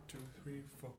2, 3, 4.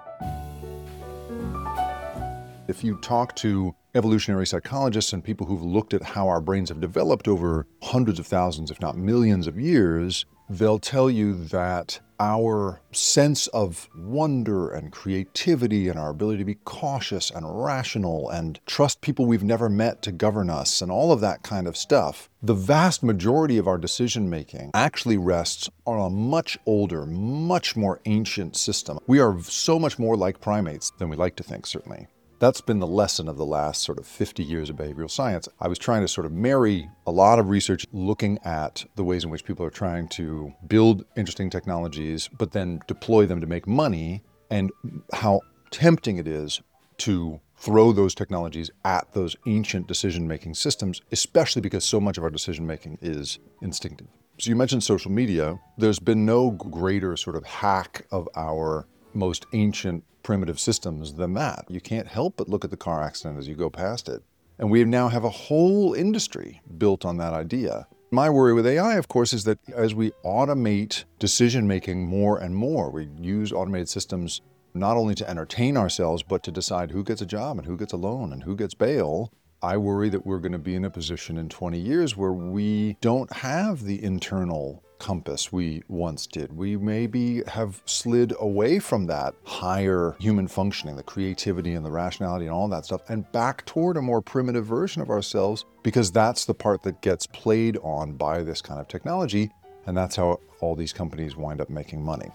If you talk to evolutionary psychologists and people who've looked at how our brains have developed over hundreds of thousands, if not millions of years, they'll tell you that our sense of wonder and creativity and our ability to be cautious and rational and trust people we've never met to govern us and all of that kind of stuff, the vast majority of our decision making actually rests on a much older, much more ancient system. We are so much more like primates than we like to think, certainly. That's been the lesson of the last sort of 50 years of behavioral science. I was trying to sort of marry a lot of research looking at the ways in which people are trying to build interesting technologies, but then deploy them to make money, and how tempting it is to throw those technologies at those ancient decision-making systems, especially because so much of our decision-making is instinctive. So you mentioned social media. There's been no greater sort of hack of our most ancient primitive systems than that. You can't help but look at the car accident as you go past it. And we now have a whole industry built on that idea. My worry with AI, of course, is that as we automate decision-making more and more, we use automated systems not only to entertain ourselves, but to decide who gets a job and who gets a loan and who gets bail. I worry that we're going to be in a position in 20 years where we don't have the internal compass we once did. We maybe have slid away from that higher human functioning, the creativity and the rationality and all that stuff, and back toward a more primitive version of ourselves, because that's the part that gets played on by this kind of technology, and that's how all these companies wind up making money.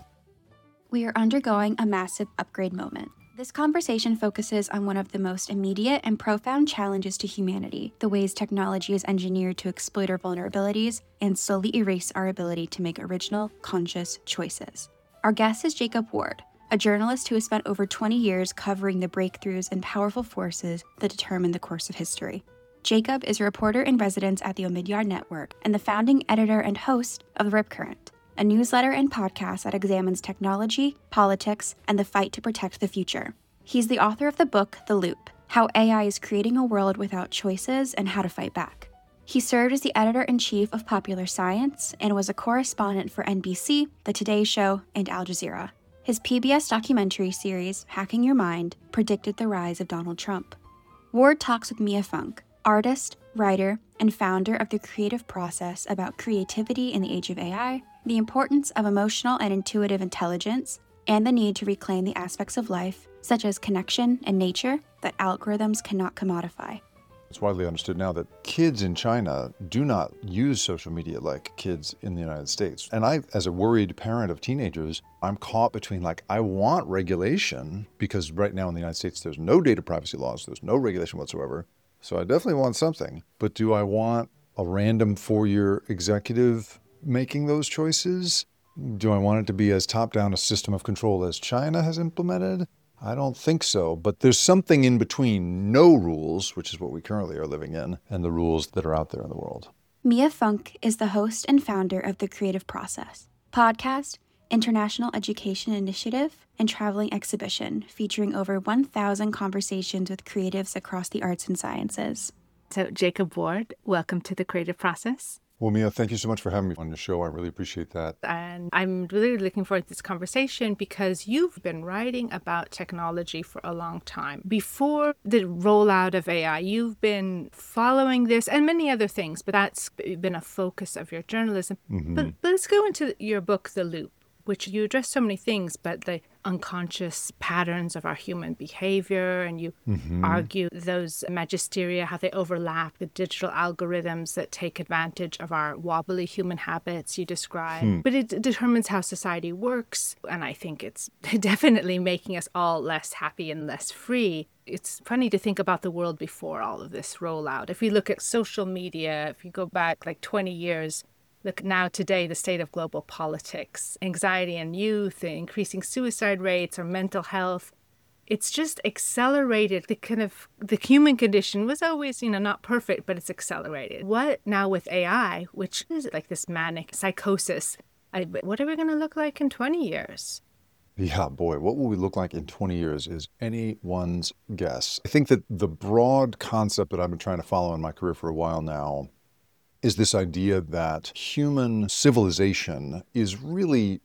We are undergoing a massive upgrade moment. This conversation focuses on one of the most immediate and profound challenges to humanity, the ways technology is engineered to exploit our vulnerabilities and slowly erase our ability to make original, conscious choices. Our guest is Jacob Ward, a journalist who has spent over 20 years covering the breakthroughs and powerful forces that determine the course of history. Jacob is a reporter in residence at the Omidyar Network and the founding editor and host of The Rip Current, a newsletter and podcast that examines technology, politics, and the fight to protect the future. He's the author of the book, The Loop: How AI is Creating a World Without Choices and How to Fight Back. He served as the editor-in-chief of Popular Science and was a correspondent for NBC, The Today Show, and Al Jazeera. His PBS documentary series, Hacking Your Mind, predicted the rise of Donald Trump. Ward talks with Mia Funk, artist, writer, and founder of The Creative Process, about creativity in the age of AI, the importance of emotional and intuitive intelligence, and the need to reclaim the aspects of life, such as connection and nature, that algorithms cannot commodify. It's widely understood now that kids in China do not use social media like kids in the United States. And I, as a worried parent of teenagers, I'm caught between I want regulation, because right now in the United States, there's no data privacy laws, there's no regulation whatsoever. So I definitely want something. But do I want a random 4-year executive making those choices? Do I want it to be as top-down a system of control as China has implemented? I don't think so. But there's something in between no rules, which is what we currently are living in, and the rules that are out there in the world. Mia Funk is the host and founder of The Creative Process, podcast, international education initiative, and traveling exhibition featuring over 1,000 conversations with creatives across the arts and sciences. So, Jacob Ward, welcome to The Creative Process. Well, Mia, thank you so much for having me on your show. I really appreciate that. And I'm really looking forward to this conversation because you've been writing about technology for a long time. Before the rollout of AI, you've been following this and many other things, but that's been a focus of your journalism. Mm-hmm. But let's go into your book, The Loop, which you address so many things, but the unconscious patterns of our human behavior, and you argue those magisteria, how they overlap the digital algorithms that take advantage of our wobbly human habits you describe. But it determines how society works, and I think it's definitely making us all less happy and less free. It's funny to think about the world before all of this rollout. If we look at social media, if you go back 20 years, look now today, the state of global politics, anxiety in youth, increasing suicide rates, or mental health. It's just accelerated. The human condition was always, not perfect, but it's accelerated. What now with AI, which is like this manic psychosis, what are we going to look like in 20 years? Yeah, boy, what will we look like in 20 years is anyone's guess. I think that the broad concept that I've been trying to follow in my career for a while now is this idea that human civilization is really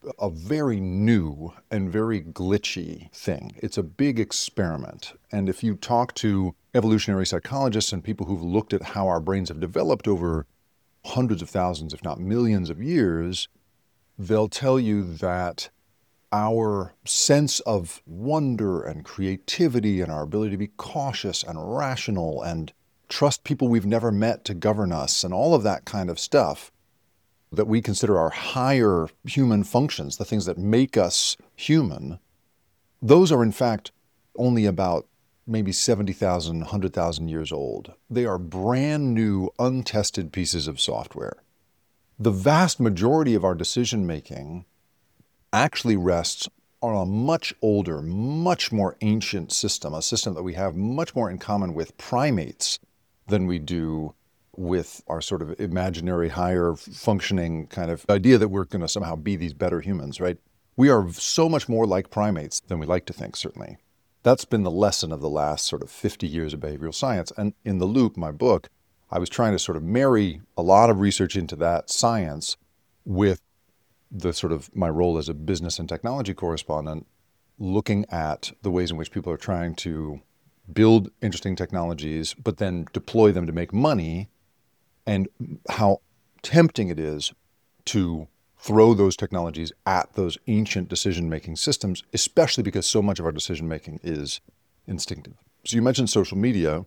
a very new and very glitchy thing. It's a big experiment. And if you talk to evolutionary psychologists and people who've looked at how our brains have developed over hundreds of thousands, if not millions of years, they'll tell you that our sense of wonder and creativity and our ability to be cautious and rational and trust people we've never met to govern us and all of that kind of stuff that we consider our higher human functions, the things that make us human, those are in fact only about maybe 70,000, 100,000 years old. They are brand new, untested pieces of software. The vast majority of our decision making actually rests on a much older, much more ancient system, a system that we have much more in common with primates than we do with our sort of imaginary higher functioning kind of idea that we're going to somehow be these better humans, right? We are so much more like primates than we like to think, certainly. That's been the lesson of the last sort of 50 years of behavioral science. And in The Loop, my book, I was trying to sort of marry a lot of research into that science with the sort of my role as a business and technology correspondent, looking at the ways in which people are trying to build interesting technologies, but then deploy them to make money, and how tempting it is to throw those technologies at those ancient decision-making systems, especially because so much of our decision-making is instinctive. So you mentioned social media.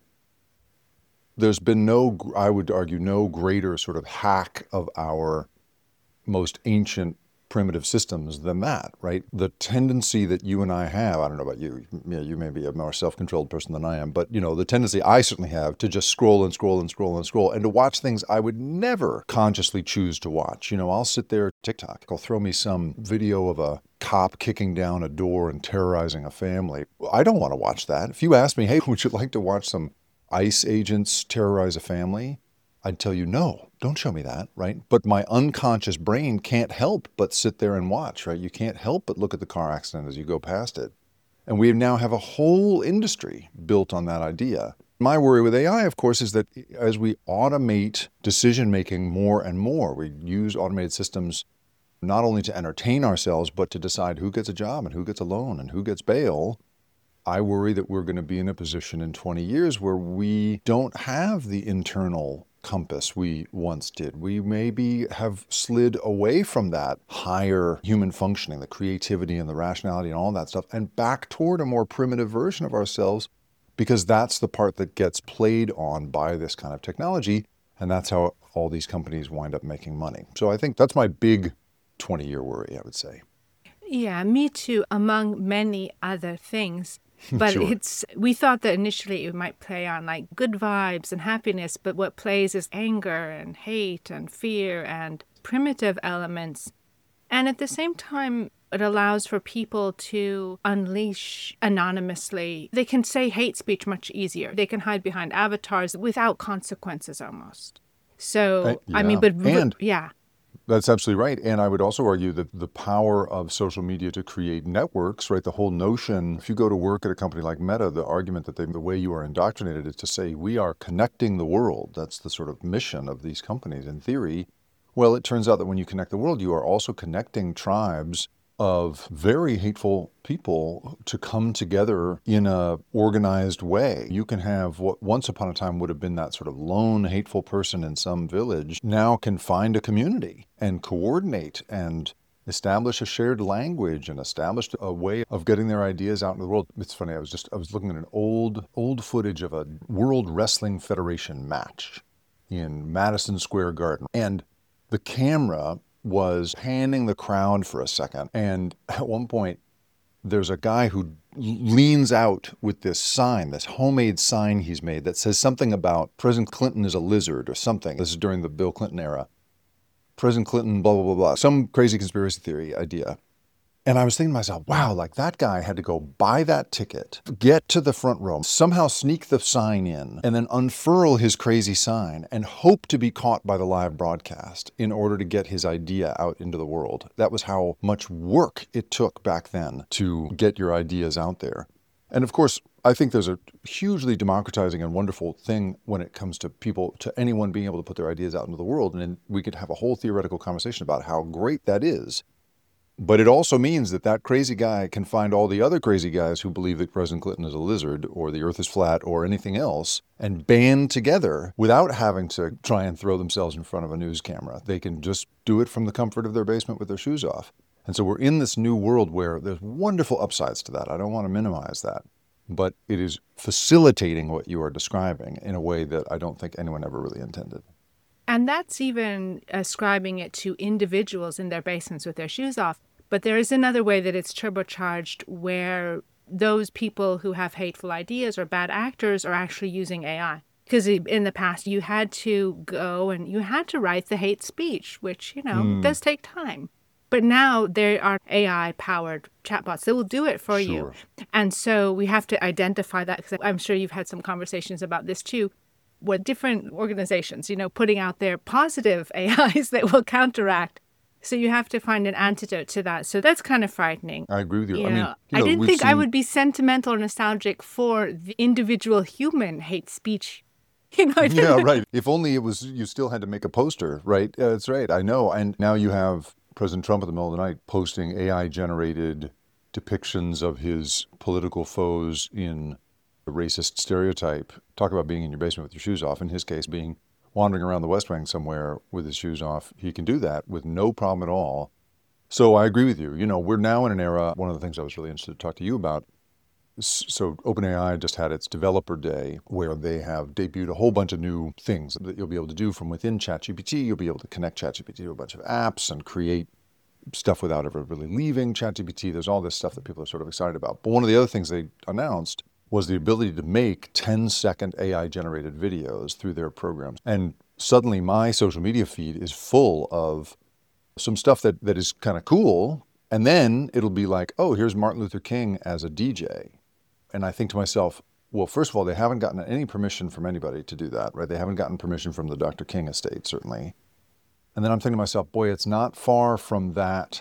There's been no, I would argue, no greater sort of hack of our most ancient primitive systems than that, right? The tendency that you and I have, I don't know about you, you may be a more self-controlled person than I am, but the tendency I certainly have to just scroll and scroll and scroll and scroll and to watch things I would never consciously choose to watch. I'll sit there, TikTok, I'll throw me some video of a cop kicking down a door and terrorizing a family. I don't want to watch that. If you asked me, hey, would you like to watch some ICE agents terrorize a family? I'd tell you, no, don't show me that, right? But my unconscious brain can't help but sit there and watch, right? You can't help but look at the car accident as you go past it. And we now have a whole industry built on that idea. My worry with AI, of course, is that as we automate decision-making more and more, we use automated systems not only to entertain ourselves, but to decide who gets a job and who gets a loan and who gets bail. I worry that we're going to be in a position in 20 years where we don't have the internal compass we once did. We maybe have slid away from that higher human functioning, the creativity and the rationality and all that stuff, and back toward a more primitive version of ourselves, because that's the part that gets played on by this kind of technology, and that's how all these companies wind up making money. So I think that's my big 20-year worry, I would say. Yeah, me too, among many other things. But Sure. we thought that initially it might play on like good vibes and happiness, but what plays is anger and hate and fear and primitive elements. And at the same time, it allows for people to unleash anonymously. They can say hate speech much easier. They can hide behind avatars without consequences almost. So, I mean, yeah. That's absolutely right. And I would also argue that the power of social media to create networks, right? The whole notion, if you go to work at a company like Meta, the argument that the way you are indoctrinated is to say, we are connecting the world. That's the sort of mission of these companies in theory. Well, it turns out that when you connect the world, you are also connecting tribes of very hateful people to come together in a organized way. You can have what once upon a time would have been that sort of lone hateful person in some village now can find a community and coordinate and establish a shared language and establish a way of getting their ideas out in the world. It's funny, I was looking at an old footage of a World Wrestling Federation match in Madison Square Garden, and the camera was panning the crowd for a second. And at one point, there's a guy who leans out with this sign, this homemade sign he's made that says something about President Clinton is a lizard or something. This is during the Bill Clinton era. President Clinton, blah, blah, blah, blah. Some crazy conspiracy theory idea. And I was thinking to myself, wow, like that guy had to go buy that ticket, get to the front row, somehow sneak the sign in, and then unfurl his crazy sign and hope to be caught by the live broadcast in order to get his idea out into the world. That was how much work it took back then to get your ideas out there. And of course, I think there's a hugely democratizing and wonderful thing when it comes to people, to anyone being able to put their ideas out into the world. And we could have a whole theoretical conversation about how great that is. But it also means that that crazy guy can find all the other crazy guys who believe that President Clinton is a lizard or the earth is flat or anything else and band together without having to try and throw themselves in front of a news camera. They can just do it from the comfort of their basement with their shoes off. And so we're in this new world where there's wonderful upsides to that. I don't want to minimize that. But it is facilitating what you are describing in a way that I don't think anyone ever really intended. And that's even ascribing it to individuals in their basements with their shoes off. But there is another way that it's turbocharged where those people who have hateful ideas or bad actors are actually using AI. Because in the past, you had to go and you had to write the hate speech, which, does take time. But now there are AI-powered chatbots that will do it for you. And so we have to identify that, because I'm sure you've had some conversations about this too, with different organizations, putting out their positive AIs that will counteract. So you have to find an antidote to that. So that's kind of frightening. I agree with you. I didn't think I would be sentimental or nostalgic for the individual human hate speech. Yeah, right. If only it was, you still had to make a poster, right? That's right. I know. And now you have President Trump in the middle of the night posting AI-generated depictions of his political foes in a racist stereotype. Talk about being in your basement with your shoes off. In his case, being wandering around the West Wing somewhere with his shoes off. He can do that with no problem at all. So I agree with you. We're now in an era, one of the things I was really interested to talk to you about. So OpenAI just had its developer day where they have debuted a whole bunch of new things that you'll be able to do from within ChatGPT. You'll be able to connect ChatGPT to a bunch of apps and create stuff without ever really leaving ChatGPT. There's all this stuff that people are sort of excited about. But one of the other things they announced was the ability to make 10-second AI-generated videos through their programs. And suddenly my social media feed is full of some stuff that is kind of cool. And then it'll be like, oh, here's Martin Luther King as a DJ. And I think to myself, well, first of all, they haven't gotten any permission from anybody to do that, right? They haven't gotten permission from the Dr. King estate, certainly. And then I'm thinking to myself, boy, it's not far from that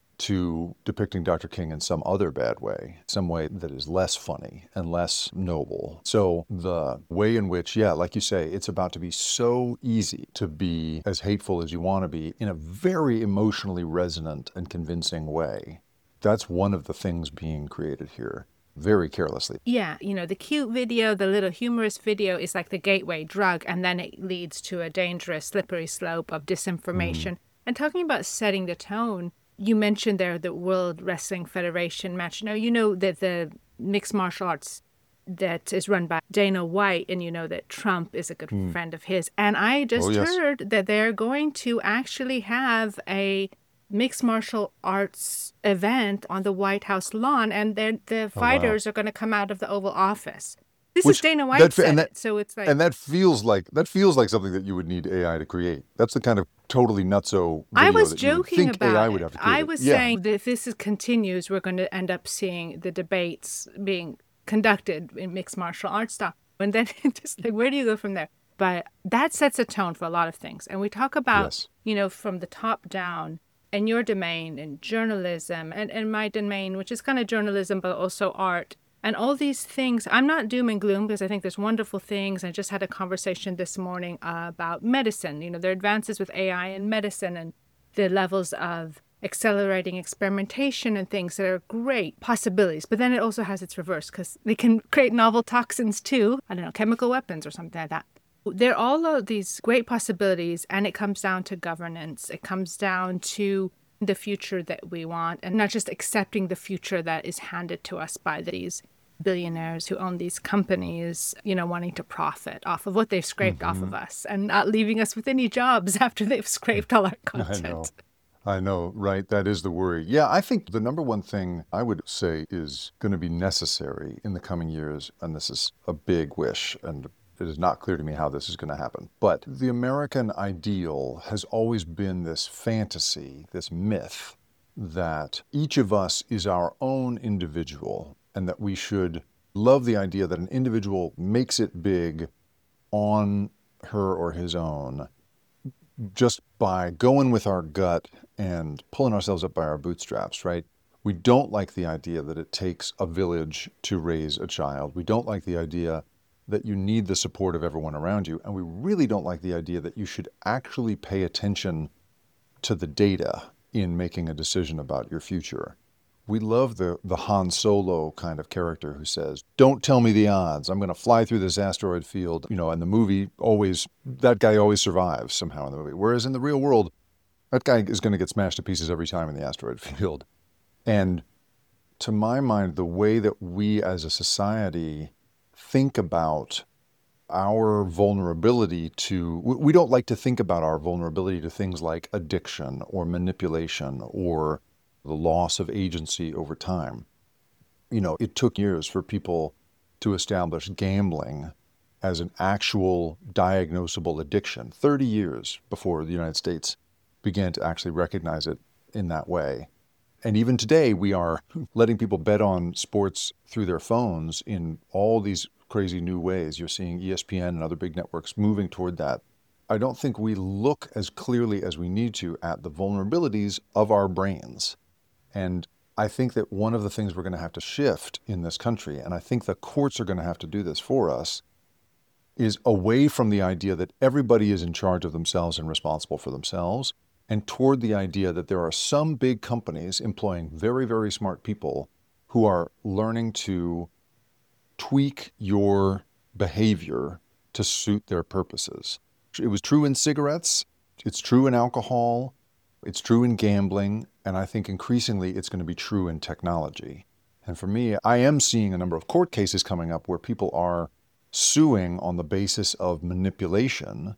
to depicting Dr. King in some other bad way, some way that is less funny and less noble. So the way in which, like you say, it's about to be so easy to be as hateful as you want to be in a very emotionally resonant and convincing way. That's one of the things being created here, very carelessly. Yeah, the cute video, the little humorous video is like the gateway drug, and then it leads to a dangerous, slippery slope of disinformation. And talking about setting the tone, you mentioned there the World Wrestling Federation match. Now, that the mixed martial arts that is run by Dana White, and that Trump is a good friend of his. And I just heard that they're going to actually have a mixed martial arts event on the White House lawn, and the fighters are going to come out of the Oval Office. This is Dana White said it, so it's like... And that feels like something that you would need AI to create. That's the kind of totally nutso video I was that joking you would think about AI would have to create. I was saying that if this continues, we're going to end up seeing the debates being conducted in mixed martial arts style. And then just like, where do you go from there? But that sets a tone for a lot of things. And we talk about, from the top down, and your domain and journalism and my domain, which is kind of journalism, but also art. And all these things, I'm not doom and gloom because I think there's wonderful things. I just had a conversation this morning about medicine. There are advances with AI in medicine and the levels of accelerating experimentation and things that are great possibilities. But then it also has its reverse because they can create novel toxins too. I don't know, chemical weapons or something like that. There are all of these great possibilities, and it comes down to governance. It comes down to the future that we want, and not just accepting the future that is handed to us by these billionaires who own these companies, wanting to profit off of what they've scraped off of us and not leaving us with any jobs after they've scraped all our content. I know, right? That is the worry. Yeah, I think the number one thing I would say is going to be necessary in the coming years, and this is a big wish, and it is not clear to me how this is going to happen. But the American ideal has always been this fantasy, this myth, that each of us is our own individual and that we should love the idea that an individual makes it big on her or his own just by going with our gut and pulling ourselves up by our bootstraps, right? We don't like the idea that it takes a village to raise a child. We don't like the idea that you need the support of everyone around you. And we really don't like the idea that you should actually pay attention to the data in making a decision about your future. We love the Han Solo kind of character who says, don't tell me the odds. I'm going to fly through this asteroid field. And the movie that guy always survives somehow in the movie. Whereas in the real world, that guy is going to get smashed to pieces every time in the asteroid field. And to my mind, the way that we as a society think about our vulnerability we don't like to think about our vulnerability to things like addiction or manipulation or the loss of agency over time. It took years for people to establish gambling as an actual diagnosable addiction, 30 years before the United States began to actually recognize it in that way. And even today, we are letting people bet on sports through their phones in all these crazy new ways. You're seeing ESPN and other big networks moving toward that. I don't think we look as clearly as we need to at the vulnerabilities of our brains. And I think that one of the things we're going to have to shift in this country, and I think the courts are going to have to do this for us, is away from the idea that everybody is in charge of themselves and responsible for themselves, and toward the idea that there are some big companies employing very, very smart people who are learning to tweak your behavior to suit their purposes. It was true in cigarettes, it's true in alcohol, it's true in gambling, and I think increasingly it's going to be true in technology. And for me, I am seeing a number of court cases coming up where people are suing on the basis of manipulation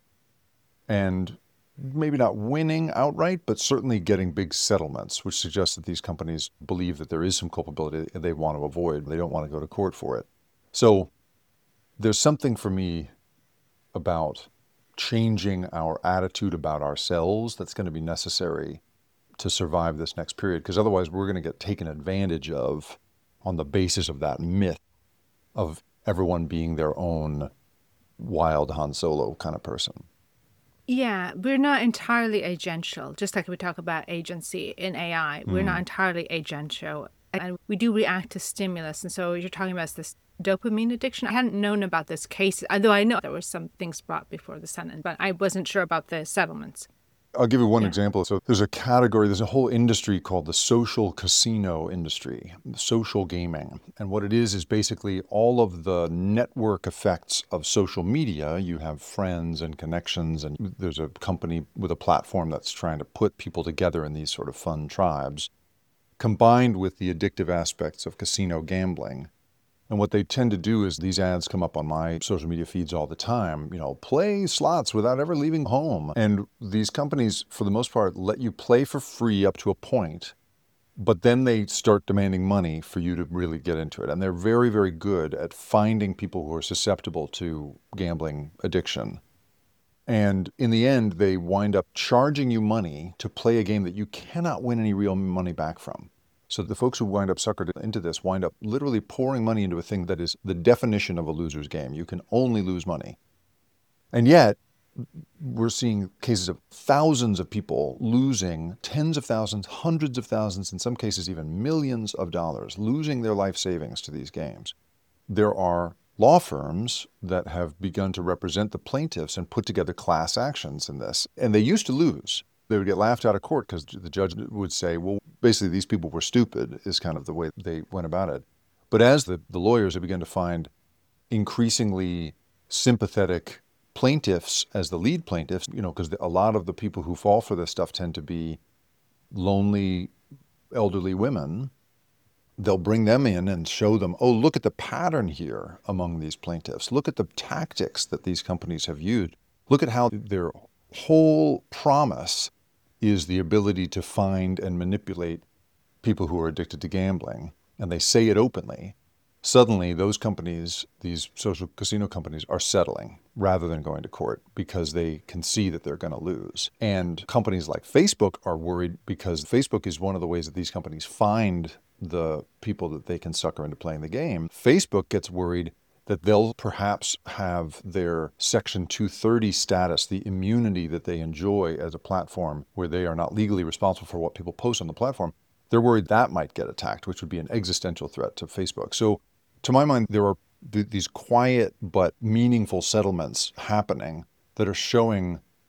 and maybe not winning outright, but certainly getting big settlements, which suggests that these companies believe that there is some culpability they want to avoid. They don't want to go to court for it. So there's something for me about changing our attitude about ourselves that's going to be necessary to survive this next period, because otherwise we're going to get taken advantage of on the basis of that myth of everyone being their own wild Han Solo kind of person. Yeah, we're not entirely agential. Just like we talk about agency in AI, we're not entirely agential. And we do react to stimulus. And so you're talking about this dopamine addiction. I hadn't known about this case, although I know there were some things brought before the Senate, but I wasn't sure about the settlements. I'll give you one example. So there's a whole industry called the social casino industry, social gaming. And what it is basically all of the network effects of social media. You have friends and connections, and there's a company with a platform that's trying to put people together in these sort of fun tribes, combined with the addictive aspects of casino gambling. And what they tend to do is these ads come up on my social media feeds all the time, play slots without ever leaving home. And these companies, for the most part, let you play for free up to a point, but then they start demanding money for you to really get into it. And they're very, very good at finding people who are susceptible to gambling addiction. And in the end, they wind up charging you money to play a game that you cannot win any real money back from. So the folks who wind up suckered into this wind up literally pouring money into a thing that is the definition of a loser's game. You can only lose money. And yet, we're seeing cases of thousands of people losing tens of thousands, hundreds of thousands, in some cases even millions of dollars, losing their life savings to these games. There are law firms that have begun to represent the plaintiffs and put together class actions in this. And they used to lose. They would get laughed out of court because the judge would say, well, basically these people were stupid, is kind of the way they went about it. But as the lawyers have begun to find increasingly sympathetic plaintiffs as the lead plaintiffs, because a lot of the people who fall for this stuff tend to be lonely, elderly women, they'll bring them in and show them, oh, look at the pattern here among these plaintiffs. Look at the tactics that these companies have used. Look at how their whole promise is the ability to find and manipulate people who are addicted to gambling, and they say it openly. Suddenly, those companies, these social casino companies, are settling rather than going to court because they can see that they're going to lose. And companies like Facebook are worried because Facebook is one of the ways that these companies find the people that they can sucker into playing the game. Facebook gets worried that they'll perhaps have their Section 230 status, the immunity that they enjoy as a platform where they are not legally responsible for what people post on the platform. They're worried that might get attacked, which would be an existential threat to Facebook. So to my mind, there are these quiet but meaningful settlements happening that are showing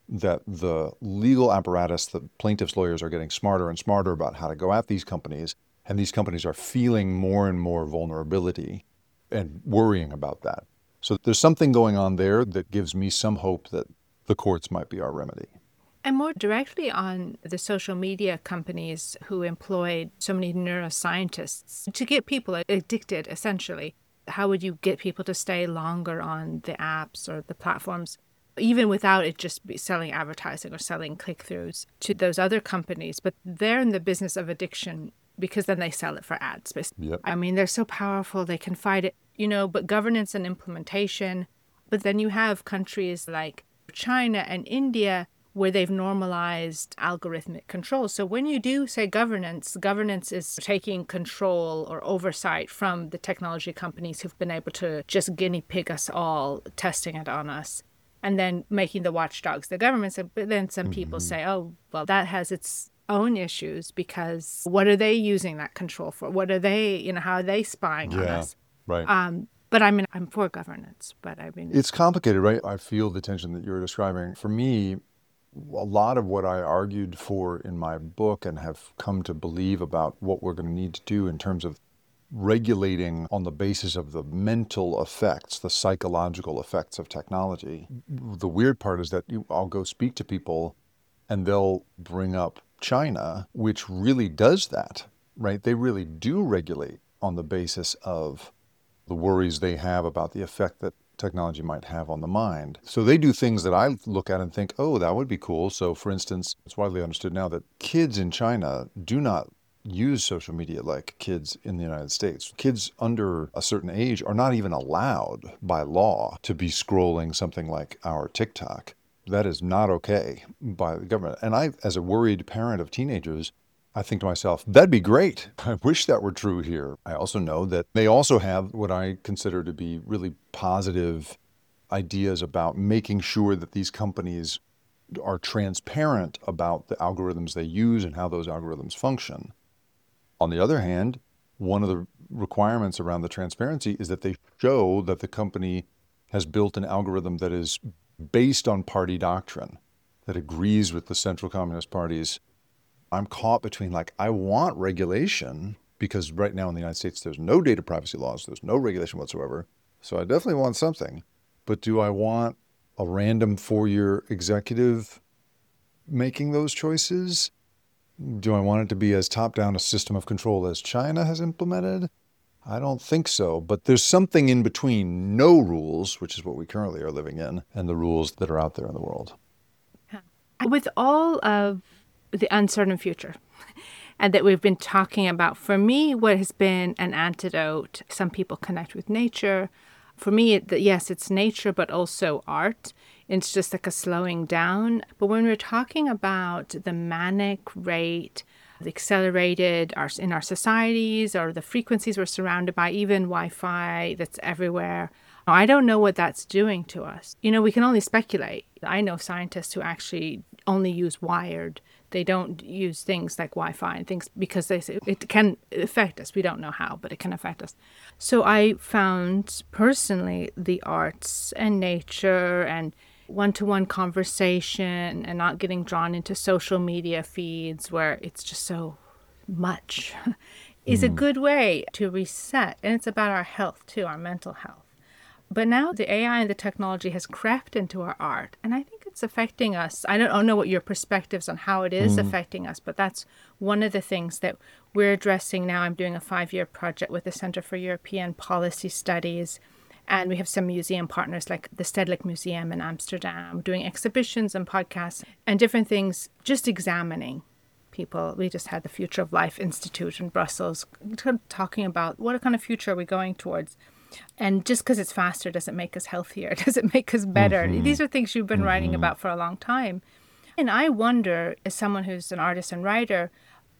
that the legal apparatus, the plaintiffs' lawyers are getting smarter and smarter about how to go at these companies, and these companies are feeling more and more vulnerability and worrying about that. So there's something going on there that gives me some hope that the courts might be our remedy. And more directly on the social media companies who employed so many neuroscientists to get people addicted, essentially. How would you get people to stay longer on the apps or the platforms, even without it just be selling advertising or selling click-throughs to those other companies? But they're in the business of addiction because then they sell it for ads. Yep. I mean, they're so powerful, they can fight it, but governance and implementation. But then you have countries like China and India where they've normalized algorithmic control. So when you do say governance is taking control or oversight from the technology companies who've been able to just guinea pig us all, testing it on us, and then making the watchdogs the governments. But then some people say, oh, well, that has its own issues because what are they using that control for? What are they, how are they spying on us? Right. But I mean, I'm for governance, but I mean... It's complicated, right? I feel the tension that you're describing. For me, a lot of what I argued for in my book and have come to believe about what we're going to need to do in terms of regulating on the basis of the mental effects, the psychological effects of technology. The weird part is that I'll go speak to people and they'll bring up China, which really does that, right? They really do regulate on the basis of the worries they have about the effect that technology might have on the mind. So they do things that I look at and think, oh, that would be cool. So for instance, it's widely understood now that kids in China do not use social media like kids in the United States. Kids under a certain age are not even allowed by law to be scrolling something like our TikTok. That is not okay by the government. And I, as a worried parent of teenagers, I think to myself, that'd be great. I wish that were true here. I also know that they also have what I consider to be really positive ideas about making sure that these companies are transparent about the algorithms they use and how those algorithms function. On the other hand, one of the requirements around the transparency is that they show that the company has built an algorithm that is based on party doctrine, that agrees with the Central Communist Party's. I'm caught between I want regulation because right now in the United States, there's no data privacy laws. There's no regulation whatsoever. So I definitely want something. But do I want a random 4-year executive making those choices? Do I want it to be as top-down a system of control as China has implemented? I don't think so. But there's something in between no rules, which is what we currently are living in, and the rules that are out there in the world. With all of the uncertain future and that we've been talking about, for me, what has been an antidote, some people connect with nature. For me, yes, it's nature, but also art. It's just like a slowing down. But when we're talking about the manic rate, the accelerated in our societies, or the frequencies we're surrounded by, even Wi-Fi that's everywhere, I don't know what that's doing to us. We can only speculate. I know scientists who actually only use wired. They don't use things like Wi-Fi and things because they say it can affect us. We don't know how, but it can affect us. So I found personally the arts and nature and one-to-one conversation and not getting drawn into social media feeds where it's just so much is a good way to reset. And it's about our health too, our mental health. But now the AI and the technology has crept into our art, and I think it's affecting us. I don't know what your perspectives on how it is affecting us, but that's one of the things that we're addressing now. I'm doing a 5-year project with the Center for European Policy Studies, and we have some museum partners like the Stedelijk Museum in Amsterdam, doing exhibitions and podcasts and different things, just examining people. We just had the Future of Life Institute in Brussels talking about what kind of future are we going towards. And just because it's faster doesn't make us healthier, doesn't make us better. These are things you've been writing about for a long time. And I wonder, as someone who's an artist and writer,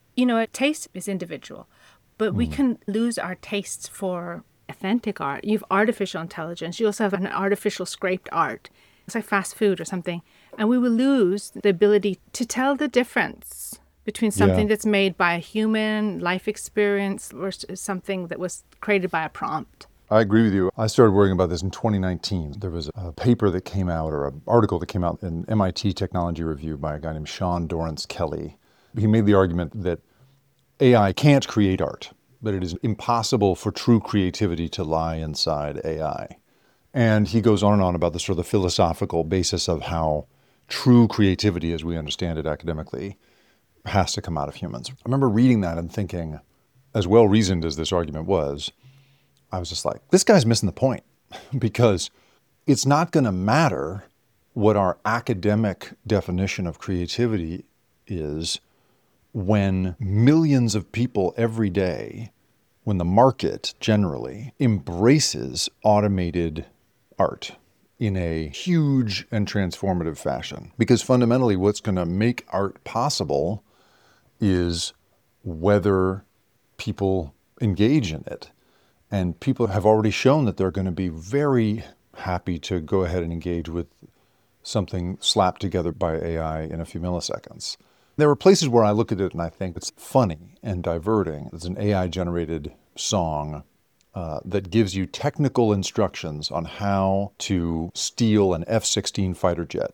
taste is individual, but we can lose our tastes for authentic art. You have artificial intelligence. You also have an artificial scraped art. It's like fast food or something. And we will lose the ability to tell the difference between something that's made by a human life experience or something that was created by a prompt. I agree with you. I started worrying about this in 2019. There was a paper that came out, or an article that came out in MIT Technology Review by a guy named Sean Dorrance Kelly. He made the argument that AI can't create art, that it is impossible for true creativity to lie inside AI. And he goes on and on about the sort of the philosophical basis of how true creativity, as we understand it academically, has to come out of humans. I remember reading that and thinking, as well-reasoned as this argument was, I was just like, this guy's missing the point because it's not going to matter what our academic definition of creativity is when millions of people every day, when the market generally embraces automated art in a huge and transformative fashion. Because fundamentally, what's going to make art possible is whether people engage in it. And people have already shown that they're going to be very happy to go ahead and engage with something slapped together by AI in a few milliseconds. There are places where I look at it and I think it's funny and diverting. It's an AI-generated song that gives you technical instructions on how to steal an F-16 fighter jet.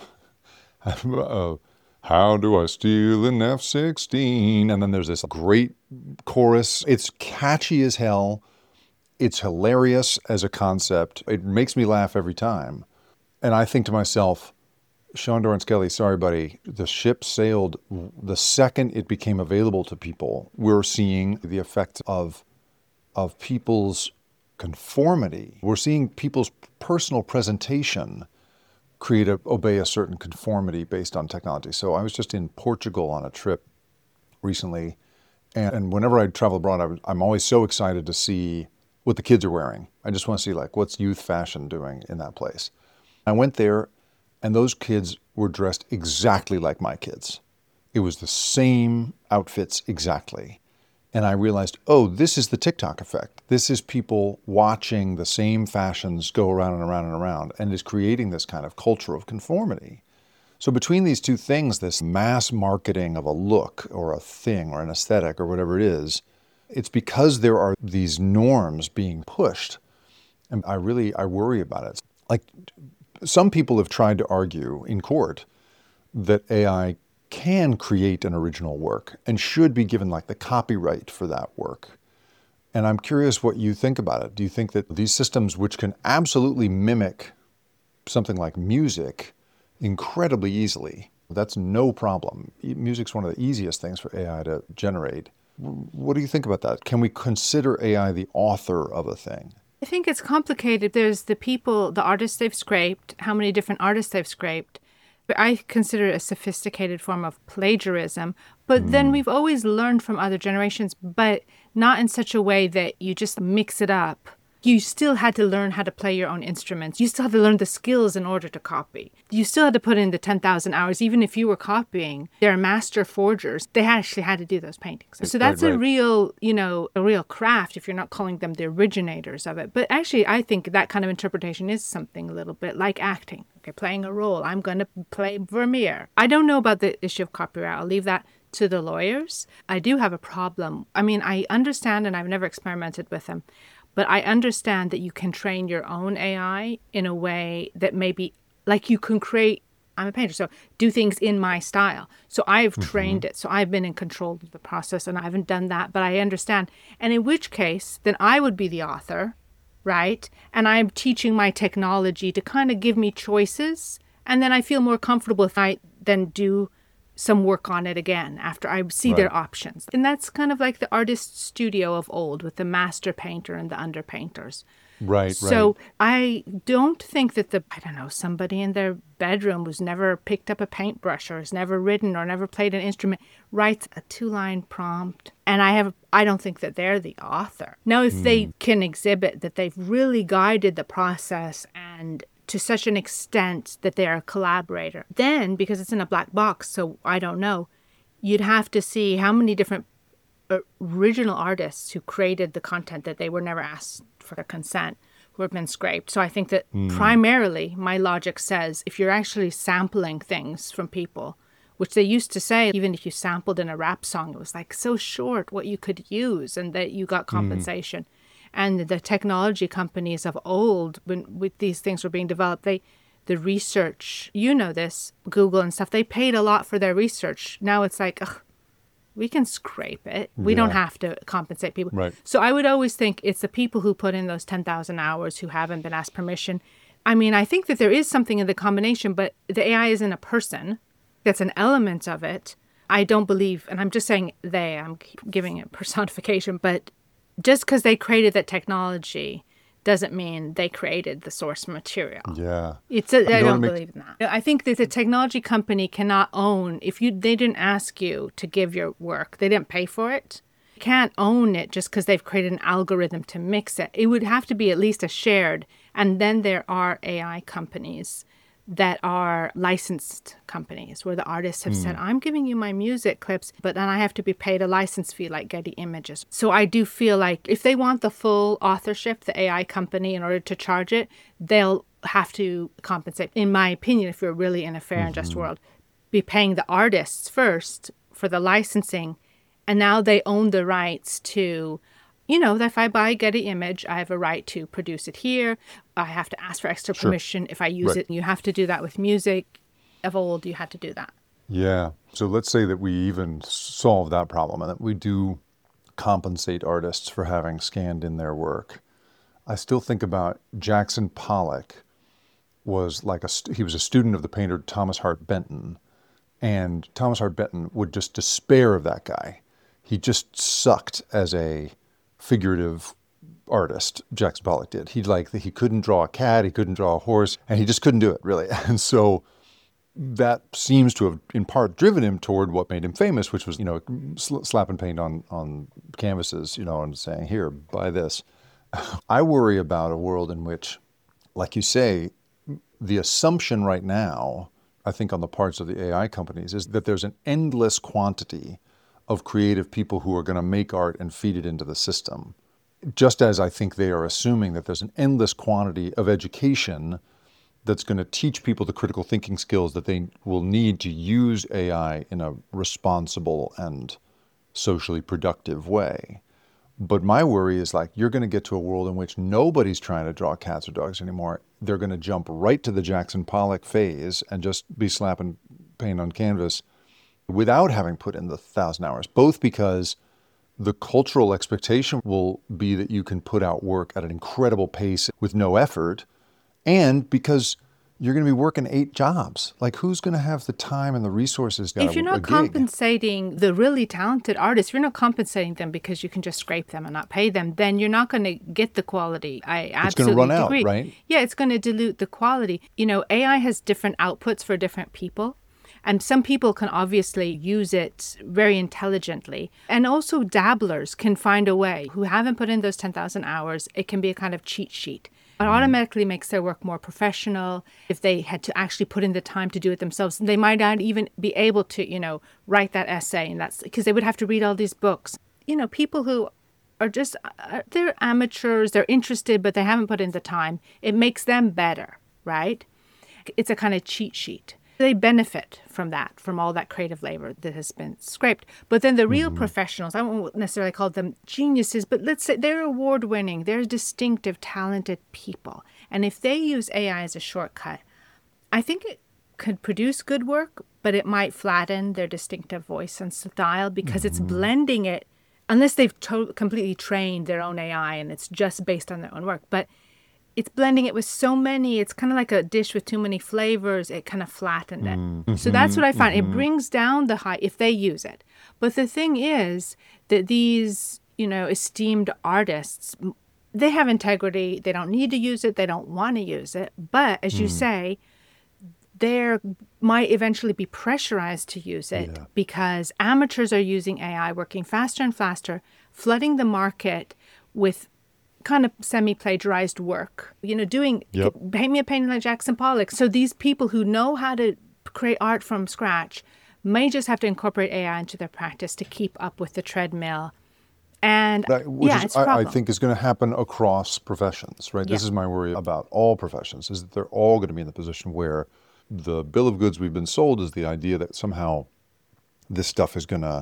How do I steal an F-16? And then there's this great chorus. It's catchy as hell. It's hilarious as a concept. It makes me laugh every time. And I think to myself, Sean Dorrance Kelly, sorry, buddy, the ship sailed the second it became available to people. We're seeing the effects of people's conformity. We're seeing people's personal presentation obey a certain conformity based on technology. So I was just in Portugal on a trip recently, and whenever I travel abroad, I'm always so excited to see what the kids are wearing. I just want to see what's youth fashion doing in that place. I went there, and those kids were dressed exactly like my kids. It was the same outfits exactly. And I realized, oh, this is the TikTok effect. This is people watching the same fashions go around and around and around, and is creating this kind of culture of conformity. So between these two things, this mass marketing of a look or a thing or an aesthetic or whatever it is, it's because there are these norms being pushed. And I worry about it. Some people have tried to argue in court that AI can create an original work and should be given the copyright for that work. And I'm curious what you think about it. Do you think that these systems, which can absolutely mimic something like music incredibly easily, that's no problem. Music's one of the easiest things for AI to generate. What do you think about that? Can we consider AI the author of a thing? I think it's complicated. There's the people, the artists they've scraped, how many different artists they've scraped. But I consider it a sophisticated form of plagiarism. But then we've always learned from other generations, but not in such a way that you just mix it up. You still had to learn how to play your own instruments. You still had to learn the skills in order to copy. You still had to put in the 10,000 hours, even if you were copying. They're master forgers. They actually had to do those paintings. So that's a real craft if you're not calling them the originators of it. But actually, I think that kind of interpretation is something a little bit like acting. Okay, playing a role. I'm going to play Vermeer. I don't know about the issue of copyright. I'll leave that to the lawyers. I do have a problem. I mean, I understand, and I've never experimented with them, but I understand that you can train your own AI in a way that maybe, you can create, I'm a painter, so do things in my style. So I've trained it. So I've been in control of the process, and I haven't done that, but I understand. And in which case, then I would be the author, right? And I'm teaching my technology to kind of give me choices. And then I feel more comfortable if I then do some work on it again after I see their options. And that's kind of like the artist studio of old with the master painter and the underpainters. Right. So I don't think that somebody in their bedroom who's never picked up a paintbrush or has never written or never played an instrument writes a 2-line prompt. And I don't think that they're the author. Now, if they can exhibit that they've really guided the process and to such an extent that they're a collaborator, then, because it's in a black box, so I don't know, you'd have to see how many different original artists who created the content that they were never asked for their consent, who have been scraped. So I think that primarily my logic says if you're actually sampling things from people, which they used to say, even if you sampled in a rap song, it was so short what you could use and that you got compensation. And the technology companies of old, when these things were being developed, the research, you know this, Google and stuff, they paid a lot for their research. Now it's like, ugh, we can scrape it. We don't have to compensate people. Right. So I would always think it's the people who put in those 10,000 hours who haven't been asked permission. I mean, I think that there is something in the combination, but the AI isn't a person. That's an element of it. I don't believe, and I'm just saying I'm giving it personification, but just because they created that technology doesn't mean they created the source material. Yeah. I don't believe in that. I think that the technology company cannot own, they didn't ask you to give your work, they didn't pay for it, you can't own it just because they've created an algorithm to mix it. It would have to be at least a shared, and then there are AI companies that are licensed companies where the artists have said, I'm giving you my music clips, but then I have to be paid a license fee like Getty Images. So I do feel like if they want the full authorship, the AI company, in order to charge it, they'll have to compensate. In my opinion, if we're really in a fair and just world, be paying the artists first for the licensing, and now they own the rights to, that if I buy Getty Image, I have a right to produce it here. I have to ask for extra permission if I use it. You have to do that with music. Of old, you had to do that. Yeah. So let's say that we even solve that problem and that we do compensate artists for having scanned in their work. I still think about Jackson Pollock was he was a student of the painter Thomas Hart Benton, and Thomas Hart Benton would just despair of that guy. He just sucked as a figurative artist. Jackson Pollock did. He couldn't draw a cat, he couldn't draw a horse, and he just couldn't do it, really. And so that seems to have in part driven him toward what made him famous, which was, slapping paint on canvases, and saying, here, buy this. I worry about a world in which, like you say, the assumption right now, I think on the parts of the AI companies, is that there's an endless quantity of creative people who are going to make art and feed it into the system. Just as I think they are assuming that there's an endless quantity of education that's going to teach people the critical thinking skills that they will need to use AI in a responsible and socially productive way. But my worry is you're going to get to a world in which nobody's trying to draw cats or dogs anymore. They're going to jump right to the Jackson Pollock phase and just be slapping paint on canvas without having put in the 1,000 hours, both because the cultural expectation will be that you can put out work at an incredible pace with no effort, and because you're going to be working 8 jobs. Who's going to have the time and the resources to If you're not compensating the really talented artists, you're not compensating them because you can just scrape them and not pay them, then you're not going to get the quality. I absolutely agree. It's going to run out, right? Yeah, it's going to dilute the quality. AI has different outputs for different people. And some people can obviously use it very intelligently. And also dabblers can find a way who haven't put in those 10,000 hours. It can be a kind of cheat sheet. It automatically makes their work more professional. If they had to actually put in the time to do it themselves, they might not even be able to, write that essay. And that's because they would have to read all these books. People who are just, they're amateurs, they're interested, but they haven't put in the time. It makes them better, right? It's a kind of cheat sheet. They benefit from that, from all that creative labor that has been scraped. But then the real professionals, I won't necessarily call them geniuses, but let's say they're award-winning, they're distinctive, talented people. And if they use AI as a shortcut, I think it could produce good work, but it might flatten their distinctive voice and style because it's blending it, unless they've completely trained their own AI and it's just based on their own work. But it's blending it with so many, it's kind of like a dish with too many flavors, it kind of flattened it. So that's what I find. It brings down the high if they use it. But the thing is that these, esteemed artists, they have integrity. They don't need to use it. They don't want to use it. But as you say, they might eventually be pressurized to use it because amateurs are using AI, working faster and faster, flooding the market with kind of semi-plagiarized work, paint me a painting like Jackson Pollock. So these people who know how to create art from scratch may just have to incorporate AI into their practice to keep up with the treadmill. And it's a problem. I think is going to happen across professions, right? Yeah. This is my worry about all professions, is that they're all going to be in the position where the bill of goods we've been sold is the idea that somehow this stuff is going to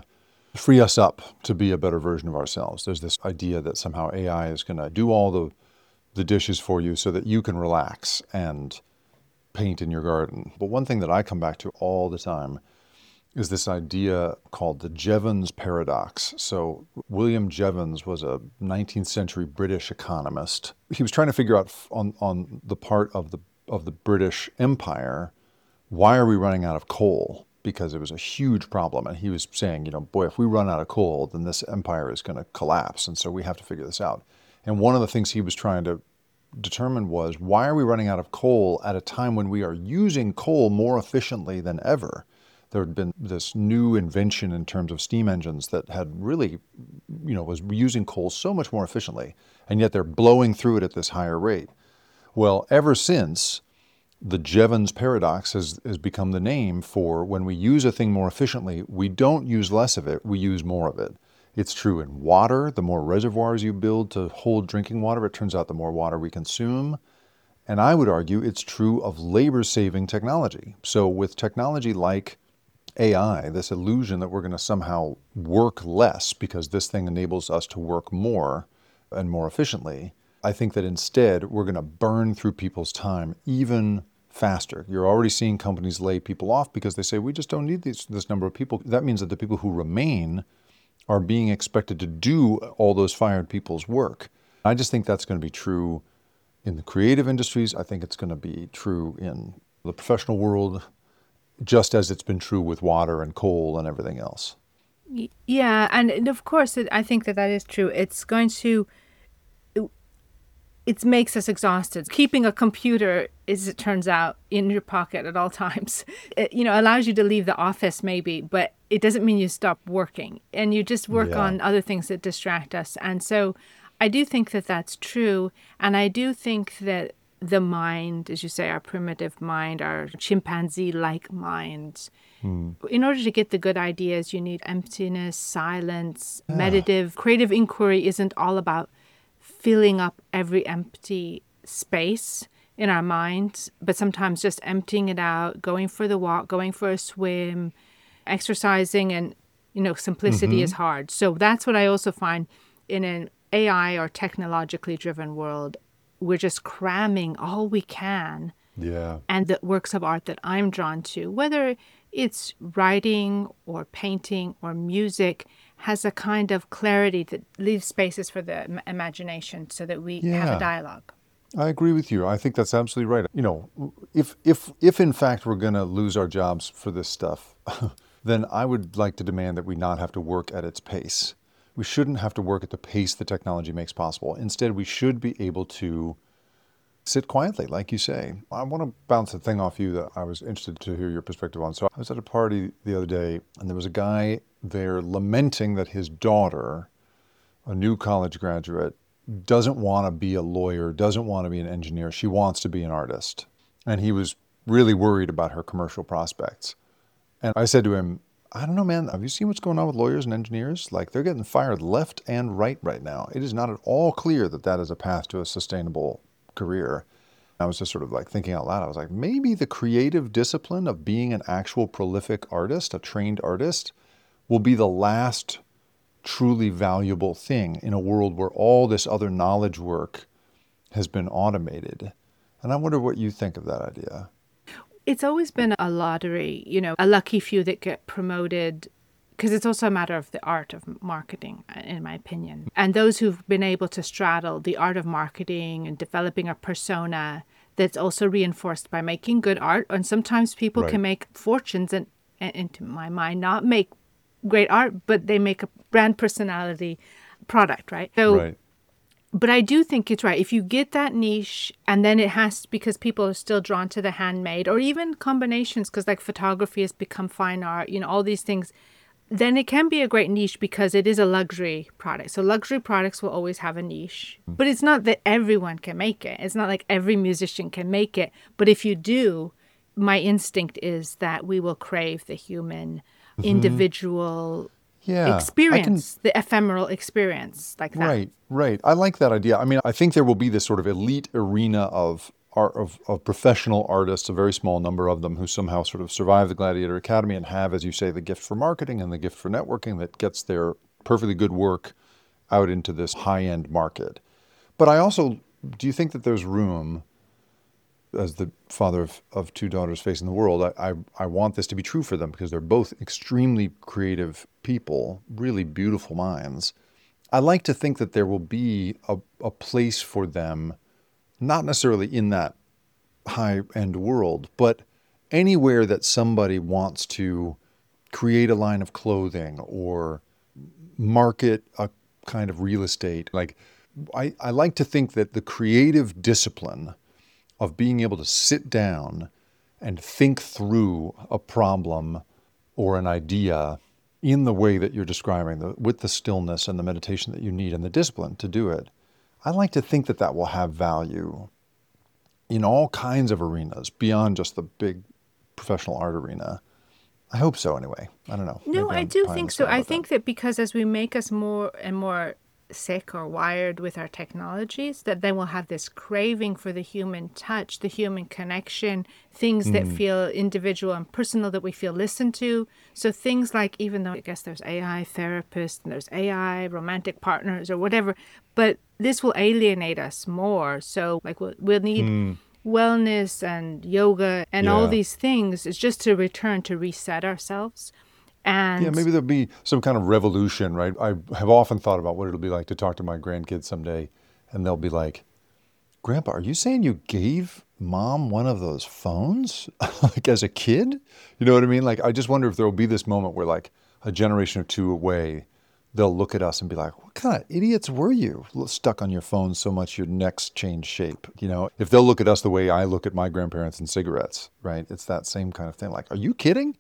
free us up to be a better version of ourselves. There's this idea that somehow AI is going to do all the dishes for you so that you can relax and paint in your garden. But one thing that I come back to all the time is this idea called the Jevons paradox. So William Jevons was a 19th century British economist. He was trying to figure out on the part of the British Empire, why are we running out of coal? Because it was a huge problem. And he was saying, boy, if we run out of coal, then this empire is going to collapse. And so we have to figure this out. And one of the things he was trying to determine was, why are we running out of coal at a time when we are using coal more efficiently than ever? There had been this new invention in terms of steam engines that had really, was using coal so much more efficiently, and yet they're blowing through it at this higher rate. Well, ever since, the Jevons paradox has become the name for when we use a thing more efficiently, we don't use less of it, we use more of it. It's true in water. The more reservoirs you build to hold drinking water, it turns out the more water we consume. And I would argue it's true of labor-saving technology. So with technology like AI, this illusion that we're going to somehow work less because this thing enables us to work more and more efficiently, I think that instead we're going to burn through people's time even faster. You're already seeing companies lay people off because they say, we just don't need this number of people. That means that the people who remain are being expected to do all those fired people's work. I just think that's going to be true in the creative industries. I think it's going to be true in the professional world, just as it's been true with water and coal and everything else. Yeah, and of course, I think that is true. It's going to, it makes us exhausted. Keeping a computer, as it turns out, in your pocket at all times, it, allows you to leave the office maybe, but it doesn't mean you stop working, and you just work on other things that distract us. And so I do think that that's true. And I do think that the mind, as you say, our primitive mind, our chimpanzee-like mind, in order to get the good ideas, you need emptiness, silence, meditative. Creative inquiry isn't all about filling up every empty space in our minds, but sometimes just emptying it out, going for the walk, going for a swim, exercising, and, simplicity is hard. So that's what I also find in an AI or technologically driven world. We're just cramming all we can. Yeah. And the works of art that I'm drawn to, whether it's writing or painting or music, has a kind of clarity that leaves spaces for the imagination so that we have a dialogue. I agree with you. I think that's absolutely right. If in fact we're going to lose our jobs for this stuff, then I would like to demand that we not have to work at its pace. We shouldn't have to work at the pace the technology makes possible. Instead, we should be able to sit quietly, like you say. I want to bounce a thing off you that I was interested to hear your perspective on. So I was at a party the other day, and there was a guy there lamenting that his daughter, a new college graduate, doesn't want to be a lawyer, doesn't want to be an engineer. She wants to be an artist. And he was really worried about her commercial prospects. And I said to him, I don't know, man, have you seen what's going on with lawyers and engineers? Like, they're getting fired left and right now. It is not at all clear that that is a path to a sustainable career. I was just sort of like thinking out loud. I was like, maybe the creative discipline of being an actual prolific artist, a trained artist, will be the last truly valuable thing in a world where all this other knowledge work has been automated. And I wonder what you think of that idea. It's always been a lottery, a lucky few that get promoted, because it's also a matter of the art of marketing, in my opinion. And those who've been able to straddle the art of marketing and developing a persona that's also reinforced by making good art. And sometimes people can make fortunes and, to my mind, not make great art, but they make a brand personality product, right? So, but I do think it's right. If you get that niche, and then it has, because people are still drawn to the handmade, or even combinations, because like photography has become fine art, all these things, then it can be a great niche because it is a luxury product. So luxury products will always have a niche. But it's not that everyone can make it. It's not like every musician can make it. But if you do, my instinct is that we will crave the human, individual experience, the ephemeral experience like that. Right. I like that idea. I mean, I think there will be this sort of elite arena of of professional artists, a very small number of them, who somehow sort of survive the Gladiator Academy and have, as you say, the gift for marketing and the gift for networking that gets their perfectly good work out into this high-end market. But do you think that there's room, as the father of two daughters facing the world, I want this to be true for them because they're both extremely creative people, really beautiful minds. I like to think that there will be a place for them, not necessarily in that high-end world, but anywhere that somebody wants to create a line of clothing or market a kind of real estate. Like, I like to think that the creative discipline of being able to sit down and think through a problem or an idea in the way that you're describing, with the stillness and the meditation that you need and the discipline to do it, I like to think that that will have value in all kinds of arenas beyond just the big professional art arena. I hope so anyway. I don't know. No, I do think so. I think that because as we make us more and more sick or wired with our technologies, that then we'll have this craving for the human touch, the human connection, things that feel individual and personal, that we feel listened to. So things like, even though I guess there's AI therapists and there's AI romantic partners or whatever, but this will alienate us more. So like we'll need wellness and yoga and all these things. It's just to return to reset ourselves. And yeah, maybe there'll be some kind of revolution, right? I have often thought about what it'll be like to talk to my grandkids someday, and they'll be like, Grandpa, are you saying you gave Mom one of those phones like as a kid? You know what I mean? Like, I just wonder if there will be this moment where, like, a generation or two away, they'll look at us and be like, what kind of idiots were you? Stuck on your phone so much your necks change shape. You know, if they'll look at us the way I look at my grandparents and cigarettes, right? It's that same kind of thing. Like, are you kidding?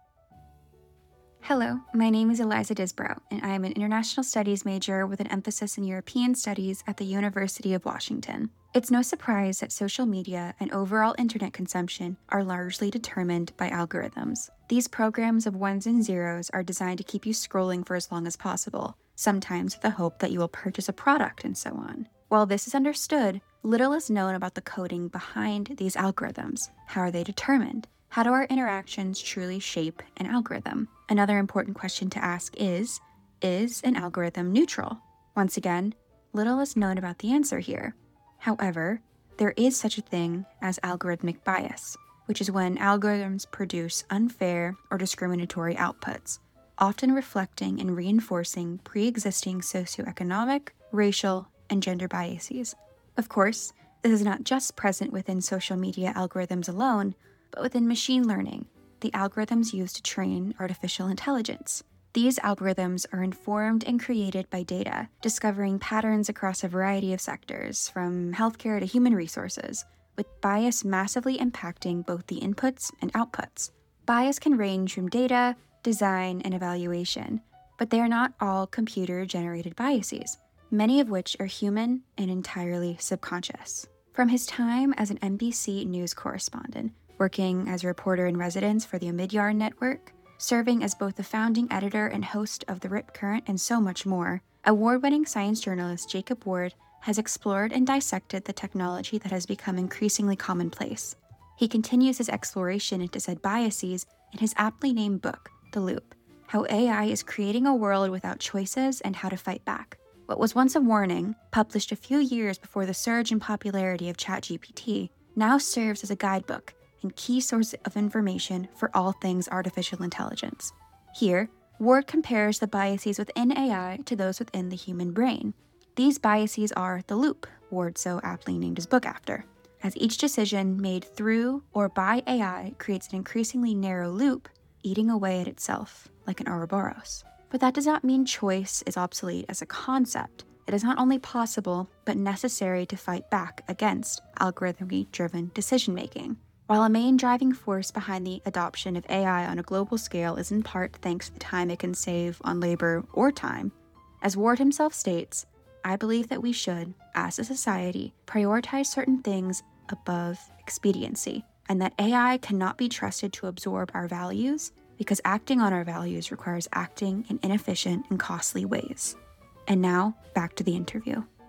Hello, my name is Eliza Disbrow, and I am an international studies major with an emphasis in European studies at the University of Washington. It's no surprise that social media and overall internet consumption are largely determined by algorithms. These programs of ones and zeros are designed to keep you scrolling for as long as possible, sometimes with the hope that you will purchase a product and so on. While this is understood, little is known about the coding behind these algorithms. How are they determined? How do our interactions truly shape an algorithm? Another important question to ask is an algorithm neutral? Once again, little is known about the answer here. However, there is such a thing as algorithmic bias, which is when algorithms produce unfair or discriminatory outputs, often reflecting and reinforcing pre-existing socioeconomic, racial, and gender biases. Of course, this is not just present within social media algorithms alone, but within machine learning, the algorithms used to train artificial intelligence. These algorithms are informed and created by data, discovering patterns across a variety of sectors, from healthcare to human resources, with bias massively impacting both the inputs and outputs. Bias can range from data, design, and evaluation, but they are not all computer-generated biases, many of which are human and entirely subconscious. From his time as an NBC News correspondent, working as a reporter in residence for the Omidyar Network, serving as both the founding editor and host of the Rip Current, and so much more, award-winning science journalist Jacob Ward has explored and dissected the technology that has become increasingly commonplace. He continues his exploration into said biases in his aptly named book, The Loop: How AI is Creating a World Without Choices and How to Fight Back. What was once a warning, published a few years before the surge in popularity of ChatGPT, now serves as a guidebook and key source of information for all things artificial intelligence. Here, Ward compares the biases within AI to those within the human brain. These biases are the loop, Ward so aptly named his book after, as each decision made through or by AI creates an increasingly narrow loop, eating away at itself like an Ouroboros. But that does not mean choice is obsolete as a concept. It is not only possible, but necessary to fight back against algorithmically-driven decision-making. While a main driving force behind the adoption of AI on a global scale is in part thanks to the time it can save on labor or time, as Ward himself states, I believe that we should, as a society, prioritize certain things above expediency, and that AI cannot be trusted to absorb our values because acting on our values requires acting in inefficient and costly ways. And now, back to the interview.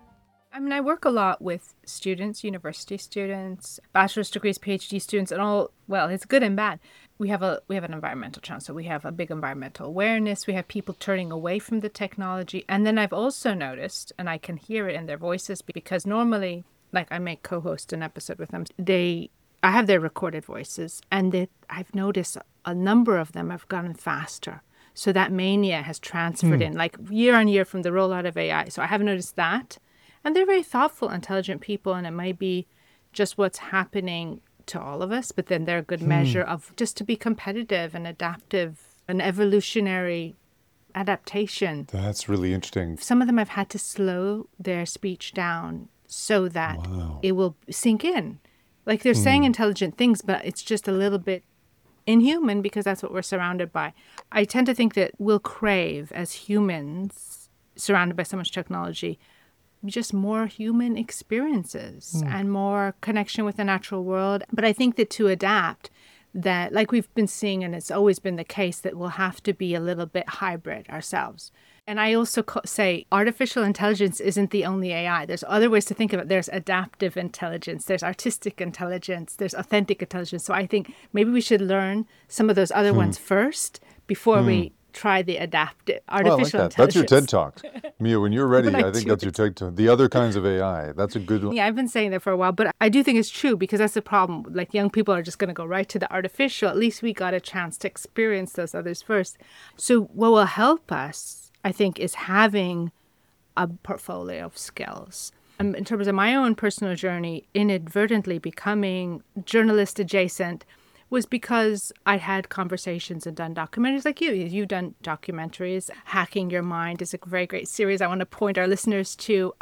I mean, I work a lot with students, university students, bachelor's degrees, PhD students, and all. Well, it's good and bad. We have an environmental challenge, so we have a big environmental awareness. We have people turning away from the technology, and then I've also noticed, and I can hear it in their voices, because normally, like, I may co-host an episode with them. I have their recorded voices, and I've noticed a number of them have gotten faster. So that mania has transferred in, like, year on year from the rollout of AI. So I have noticed that. And they're very thoughtful, intelligent people, and it might be just what's happening to all of us, but then they're a good measure of just to be competitive and adaptive, an evolutionary adaptation. That's really interesting. Some of them have had to slow their speech down so that it will sink in. Like, they're saying intelligent things, but it's just a little bit inhuman because that's what we're surrounded by. I tend to think that we'll crave, as humans, surrounded by so much technology, just more human experiences and more connection with the natural world. But I think that to adapt, that, like we've been seeing, and it's always been the case, that we'll have to be a little bit hybrid ourselves. And I also say artificial intelligence isn't the only AI. There's other ways to think of it. There's adaptive intelligence, there's artistic intelligence, there's authentic intelligence. So I think maybe we should learn some of those other ones first before we try the adaptive artificial I like that. intelligence. That's your TED Talk. Mia, when you're ready, When I I think do that's your TED Talk. The other kinds of AI. That's a good one. Yeah, I've been saying that for a while, but I do think it's true, because that's the problem. Like, young people are just going to go right to the artificial. At least we got a chance to experience those others first. So what will help us, I think, is having a portfolio of skills. In terms of my own personal journey, inadvertently becoming journalist adjacent was because I had conversations and done documentaries like you. You've done documentaries. Hacking Your Mind is a very great series I want to point our listeners to.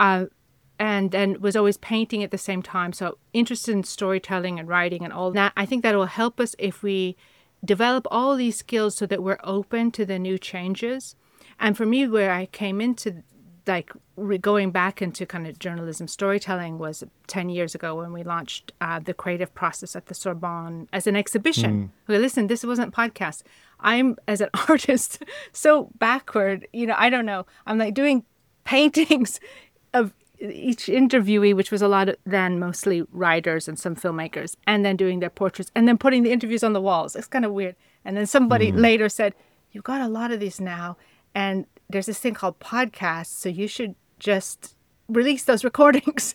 And was always painting at the same time. So interested in storytelling and writing and all that. I think that will help us if we develop all these skills so that we're open to the new changes. And for me, where I came into, like, going back into kind of journalism storytelling was 10 years ago when we launched the creative process at the Sorbonne as an exhibition. Okay, listen, this wasn't podcast. I'm, as an artist, so backward, I don't know. I'm like doing paintings of each interviewee, which was a lot of then mostly writers and some filmmakers, and then doing their portraits and then putting the interviews on the walls. It's kind of weird. And then somebody later said, you've got a lot of these now. And there's this thing called podcasts, so you should just release those recordings.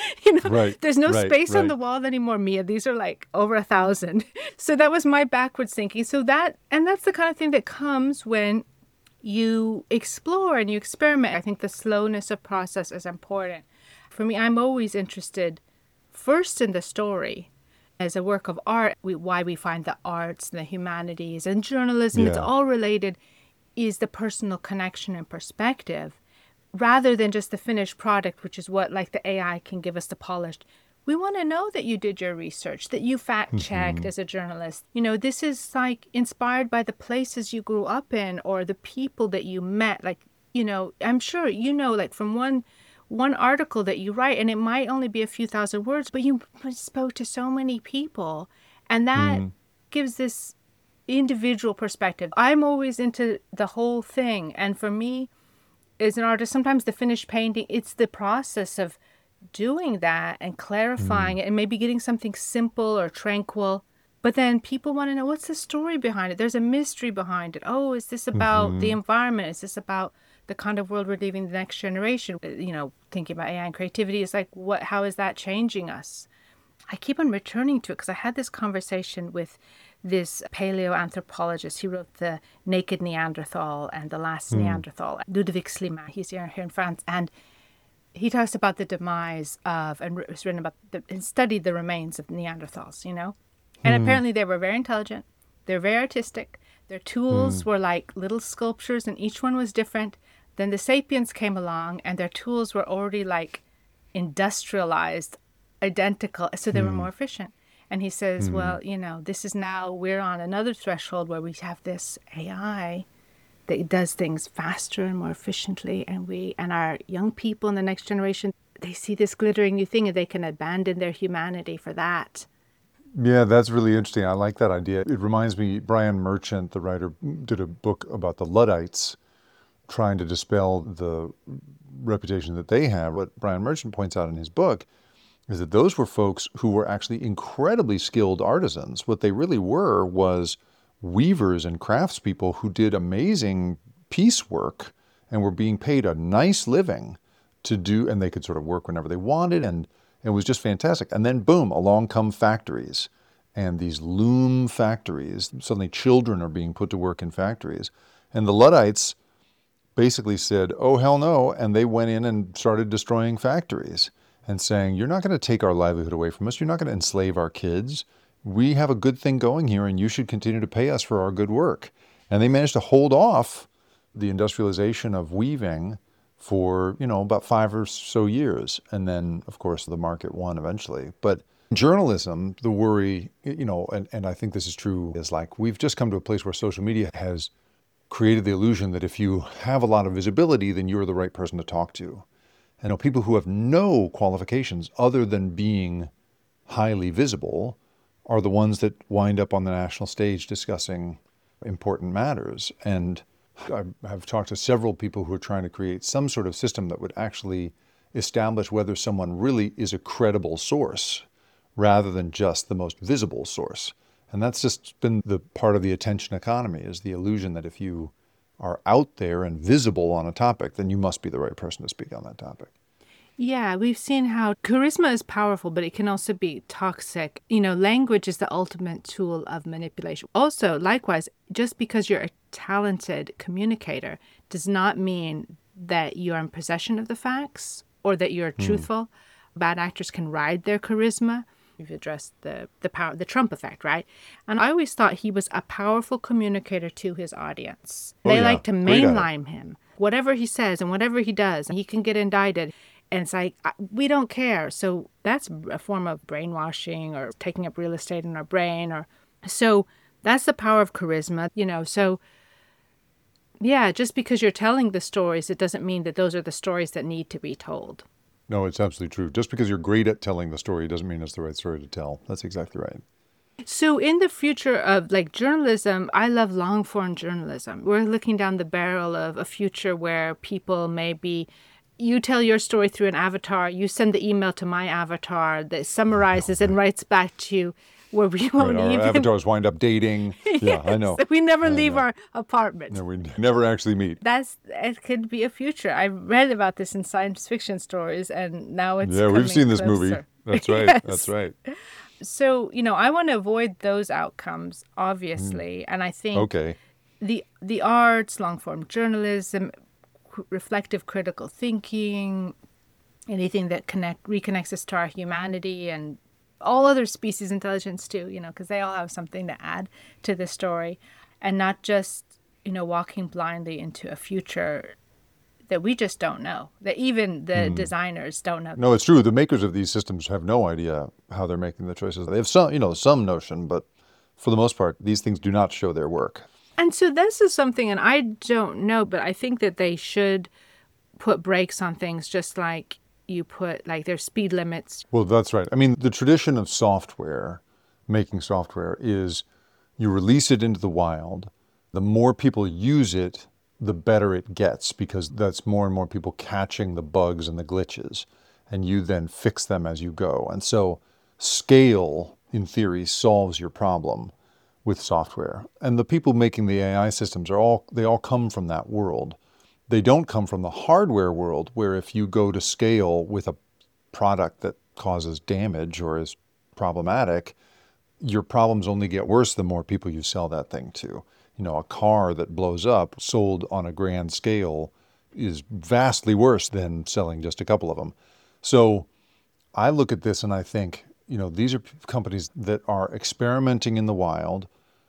There's no space on the wall anymore, Mia. These are like over 1,000. So that was my backwards thinking. And that's the kind of thing that comes when you explore and you experiment. I think the slowness of process is important. For me, I'm always interested first in the story as a work of art, why we find the arts and the humanities and journalism, it's all related, is the personal connection and perspective, rather than just the finished product, which is what, like, the AI can give us the polished. We want to know that you did your research, that you fact-checked as a journalist. This is, like, inspired by the places you grew up in or the people that you met. Like, I'm sure, like, from one article that you write, and it might only be a few thousand words, but you spoke to so many people. And that gives this individual perspective. I'm always into the whole thing. And for me, as an artist, sometimes the finished painting, it's the process of doing that and clarifying it and maybe getting something simple or tranquil. But then people want to know, what's the story behind it? There's a mystery behind it. Oh, is this about the environment? Is this about the kind of world we're leaving the next generation? Thinking about AI and creativity is like, how is that changing us? I keep on returning to it because I had this conversation with this paleoanthropologist. He wrote The Naked Neanderthal and The Last Neanderthal, Ludwig Schliemann. He's here in France. And he talks about the demise of, and it's written about, and studied the remains of Neanderthals, And apparently they were very intelligent. They're very artistic. Their tools were like little sculptures, and each one was different. Then the sapiens came along, and their tools were already like industrialized, identical, so they were more efficient. And he says, well, this is now, we're on another threshold where we have this AI that does things faster and more efficiently. And our young people in the next generation, they see this glittering new thing and they can abandon their humanity for that. Yeah, that's really interesting. I like that idea. It reminds me, Brian Merchant, the writer, did a book about the Luddites, trying to dispel the reputation that they have, what Brian Merchant points out in his book, is that those were folks who were actually incredibly skilled artisans. What they really were was weavers and craftspeople who did amazing piecework and were being paid a nice living to do, and they could sort of work whenever they wanted, and it was just fantastic. And then boom, along come factories, and these loom factories. Suddenly children are being put to work in factories. And the Luddites basically said, oh, hell no, and they went in and started destroying factories and saying, you're not going to take our livelihood away from us. You're not going to enslave our kids. We have a good thing going here, and you should continue to pay us for our good work. And they managed to hold off the industrialization of weaving for, about 5 or so years. And then, of course, the market won eventually. But journalism, the worry, and I think this is true, is like we've just come to a place where social media has created the illusion that if you have a lot of visibility, then you're the right person to talk to. And people who have no qualifications other than being highly visible are the ones that wind up on the national stage discussing important matters. And I have talked to several people who are trying to create some sort of system that would actually establish whether someone really is a credible source rather than just the most visible source. And that's just been the part of the attention economy, is the illusion that if you are out there and visible on a topic, then you must be the right person to speak on that topic. Yeah, we've seen how charisma is powerful, but it can also be toxic. Language is the ultimate tool of manipulation. Also, likewise, just because you're a talented communicator does not mean that you're in possession of the facts or that you're truthful. Bad actors can ride their charisma. You've addressed the power, the Trump effect, right? And I always thought he was a powerful communicator to his audience. They like to mainline him. Whatever he says and whatever he does, he can get indicted. And it's like, we don't care. So that's a form of brainwashing or taking up real estate in our brain. So that's the power of charisma, So, yeah, just because you're telling the stories, it doesn't mean that those are the stories that need to be told. No, it's absolutely true. Just because you're great at telling the story doesn't mean it's the right story to tell. That's exactly right. So in the future of journalism, I love long form journalism. We're looking down the barrel of a future where people maybe, you tell your story through an avatar, you send the email to my avatar that summarizes and writes back to you, where we won't our even... avatars wind up dating. Yes, yeah, I know. We never leave our apartment. No, we never actually meet. It could be a future. I read about this in science fiction stories, and now it's we've seen this closer. movie. That's right. Yes. That's right. So, I want to avoid those outcomes, obviously. And I think the arts, long-form journalism, reflective critical thinking, anything that reconnects us to our humanity and all other species intelligence too, because they all have something to add to the story, and not just, walking blindly into a future that we just don't know, that even the designers don't know. No, it's true. The makers of these systems have no idea how they're making the choices. They have some notion, but for the most part, these things do not show their work. And so this is something, and I don't know, but I think that they should put brakes on things, just like you put, there's speed limits. Well, that's right. I mean, the tradition of software, making software, is you release it into the wild. The more people use it, the better it gets, because that's more and more people catching the bugs and the glitches, and you then fix them as you go. And so scale, in theory, solves your problem with software. And the people making the AI systems they all come from that world. They don't come from the hardware world, where if you go to scale with a product that causes damage or is problematic, your problems only get worse the more people you sell that thing to. A car that blows up, sold on a grand scale, is vastly worse than selling just a couple of them. So I look at this and I think, these are companies that are experimenting in the wild,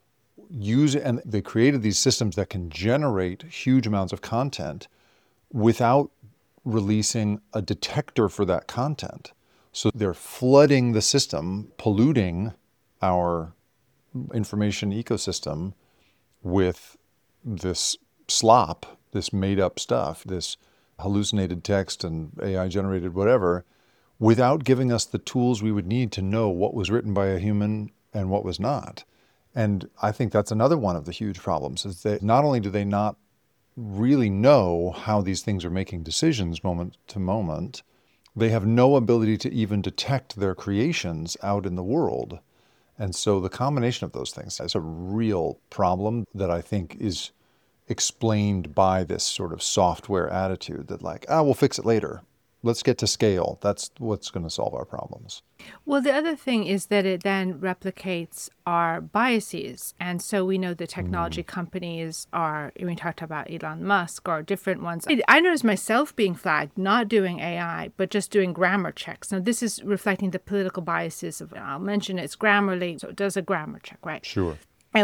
and they created these systems that can generate huge amounts of content without releasing a detector for that content. So they're flooding the system, polluting our information ecosystem with this slop, this made-up stuff, this hallucinated text and AI-generated whatever, without giving us the tools we would need to know what was written by a human and what was not. And I think that's another one of the huge problems, is that not only do they not really know how these things are making decisions moment to moment. They have no ability to even detect their creations out in the world. And so the combination of those things is a real problem that I think is explained by this sort of software attitude that like, we'll fix it later. Let's get to scale. That's what's going to solve our problems. Well, the other thing is that it then replicates our biases. And so we know the technology companies are, we talked about Elon Musk or different ones. I noticed myself being flagged, not doing AI, but just doing grammar checks. Now, this is reflecting the political biases of, I'll mention it's Grammarly, so it does a grammar check, right? Sure.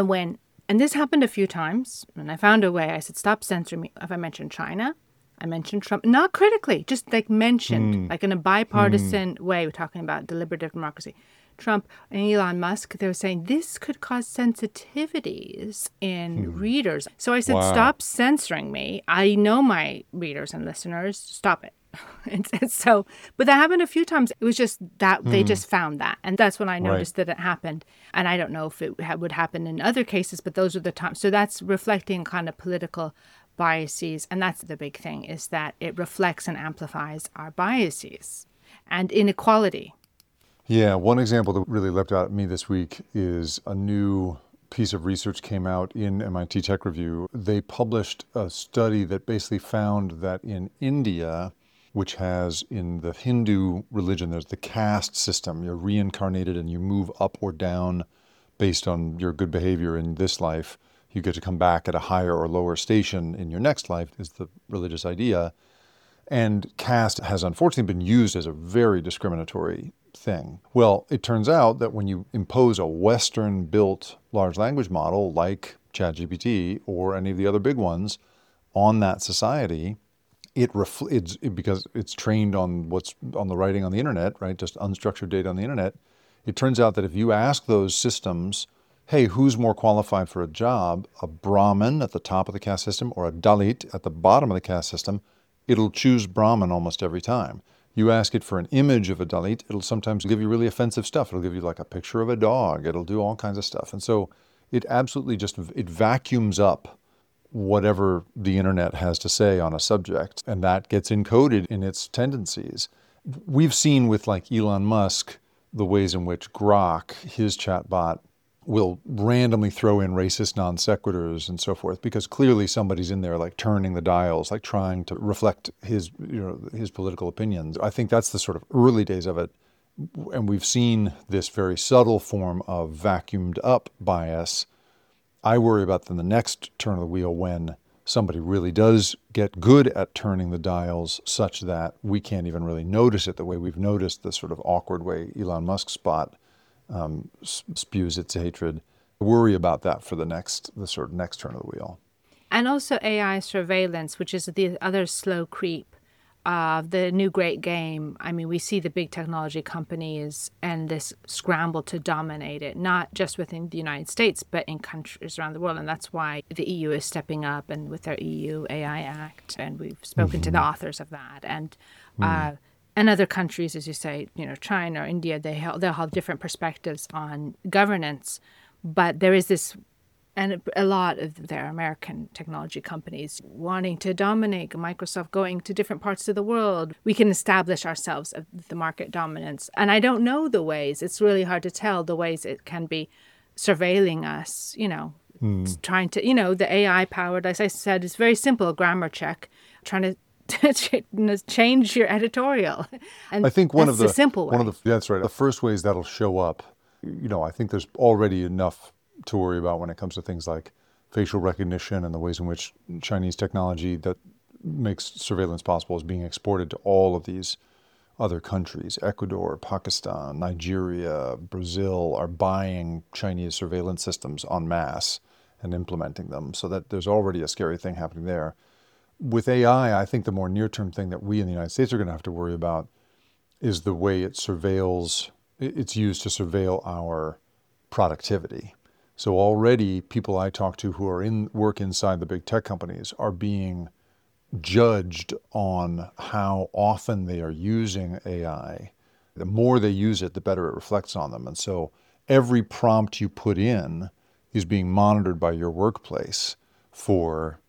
And this happened a few times, and I found a way. I said, stop censoring me. If I mentioned China, I mentioned Trump, not critically, just like mentioned, like in a bipartisan way. We're talking about deliberative democracy. Trump and Elon Musk, they were saying this could cause sensitivities in readers. So I said, stop censoring me. I know my readers and listeners. Stop it. And so, but that happened a few times. It was just that they just found that. And that's when I noticed that it happened. And I don't know if it would happen in other cases, but those are the times. So that's reflecting kind of political biases. And that's the big thing, is that it reflects and amplifies our biases and inequality. Yeah, one example that really leapt out at me this week is a new piece of research came out in MIT Tech Review. They published a study that basically found that in India, which has in the Hindu religion, there's the caste system. You're reincarnated and you move up or down based on your good behavior in this life. You get to come back at a higher or lower station in your next life, is the religious idea. And caste has unfortunately been used as a very discriminatory thing. Well, it turns out that when you impose a Western-built large language model like ChatGPT or any of the other big ones on that society, because it's trained on what's on the writing on the internet, right? Just unstructured data on the internet. It turns out that if you ask those systems, hey, who's more qualified for a job, a Brahmin at the top of the caste system or a Dalit at the bottom of the caste system, it'll choose Brahmin almost every time. You ask it for an image of a Dalit, it'll sometimes give you really offensive stuff. It'll give you like a picture of a dog. It'll do all kinds of stuff. And so it absolutely it vacuums up whatever the internet has to say on a subject, and that gets encoded in its tendencies. We've seen with like Elon Musk, the ways in which Grok, his chatbot, will randomly throw in racist non sequiturs and so forth, because clearly somebody's in there like turning the dials, like trying to reflect his political opinions. I think that's the sort of early days of it. And we've seen this very subtle form of vacuumed up bias. I worry about the next turn of the wheel when somebody really does get good at turning the dials such that we can't even really notice it the way we've noticed the sort of awkward way Elon Musk spews its hatred. I worry about that for the sort of next turn of the wheel. And also AI surveillance, which is the other slow creep of the new great game. I mean, we see the big technology companies and this scramble to dominate it, not just within the United States, but in countries around the world. And that's why the EU is stepping up and with their EU AI Act. And we've spoken to the authors of that. And other countries, as you say, China or India, they'll have different perspectives on governance. But there is this, and a lot of their American technology companies wanting to dominate, Microsoft going to different parts of the world. We can establish ourselves of the market dominance. And I don't know the ways. It's really hard to tell the ways it can be surveilling us, trying to, the AI powered, as I said, it's very simple, grammar check, trying to change your editorial. And I think one of the simple way. That's right. The first ways that'll show up, I think there's already enough to worry about when it comes to things like facial recognition and the ways in which Chinese technology that makes surveillance possible is being exported to all of these other countries. Ecuador, Pakistan, Nigeria, Brazil are buying Chinese surveillance systems en masse and implementing them, so that there's already a scary thing happening there. With AI, I think the more near-term thing that we in the United States are going to have to worry about is the way it's used to surveil our productivity. So already people I talk to who are work inside the big tech companies are being judged on how often they are using AI. The more they use it, the better it reflects on them. And so every prompt you put in is being monitored by your workplace for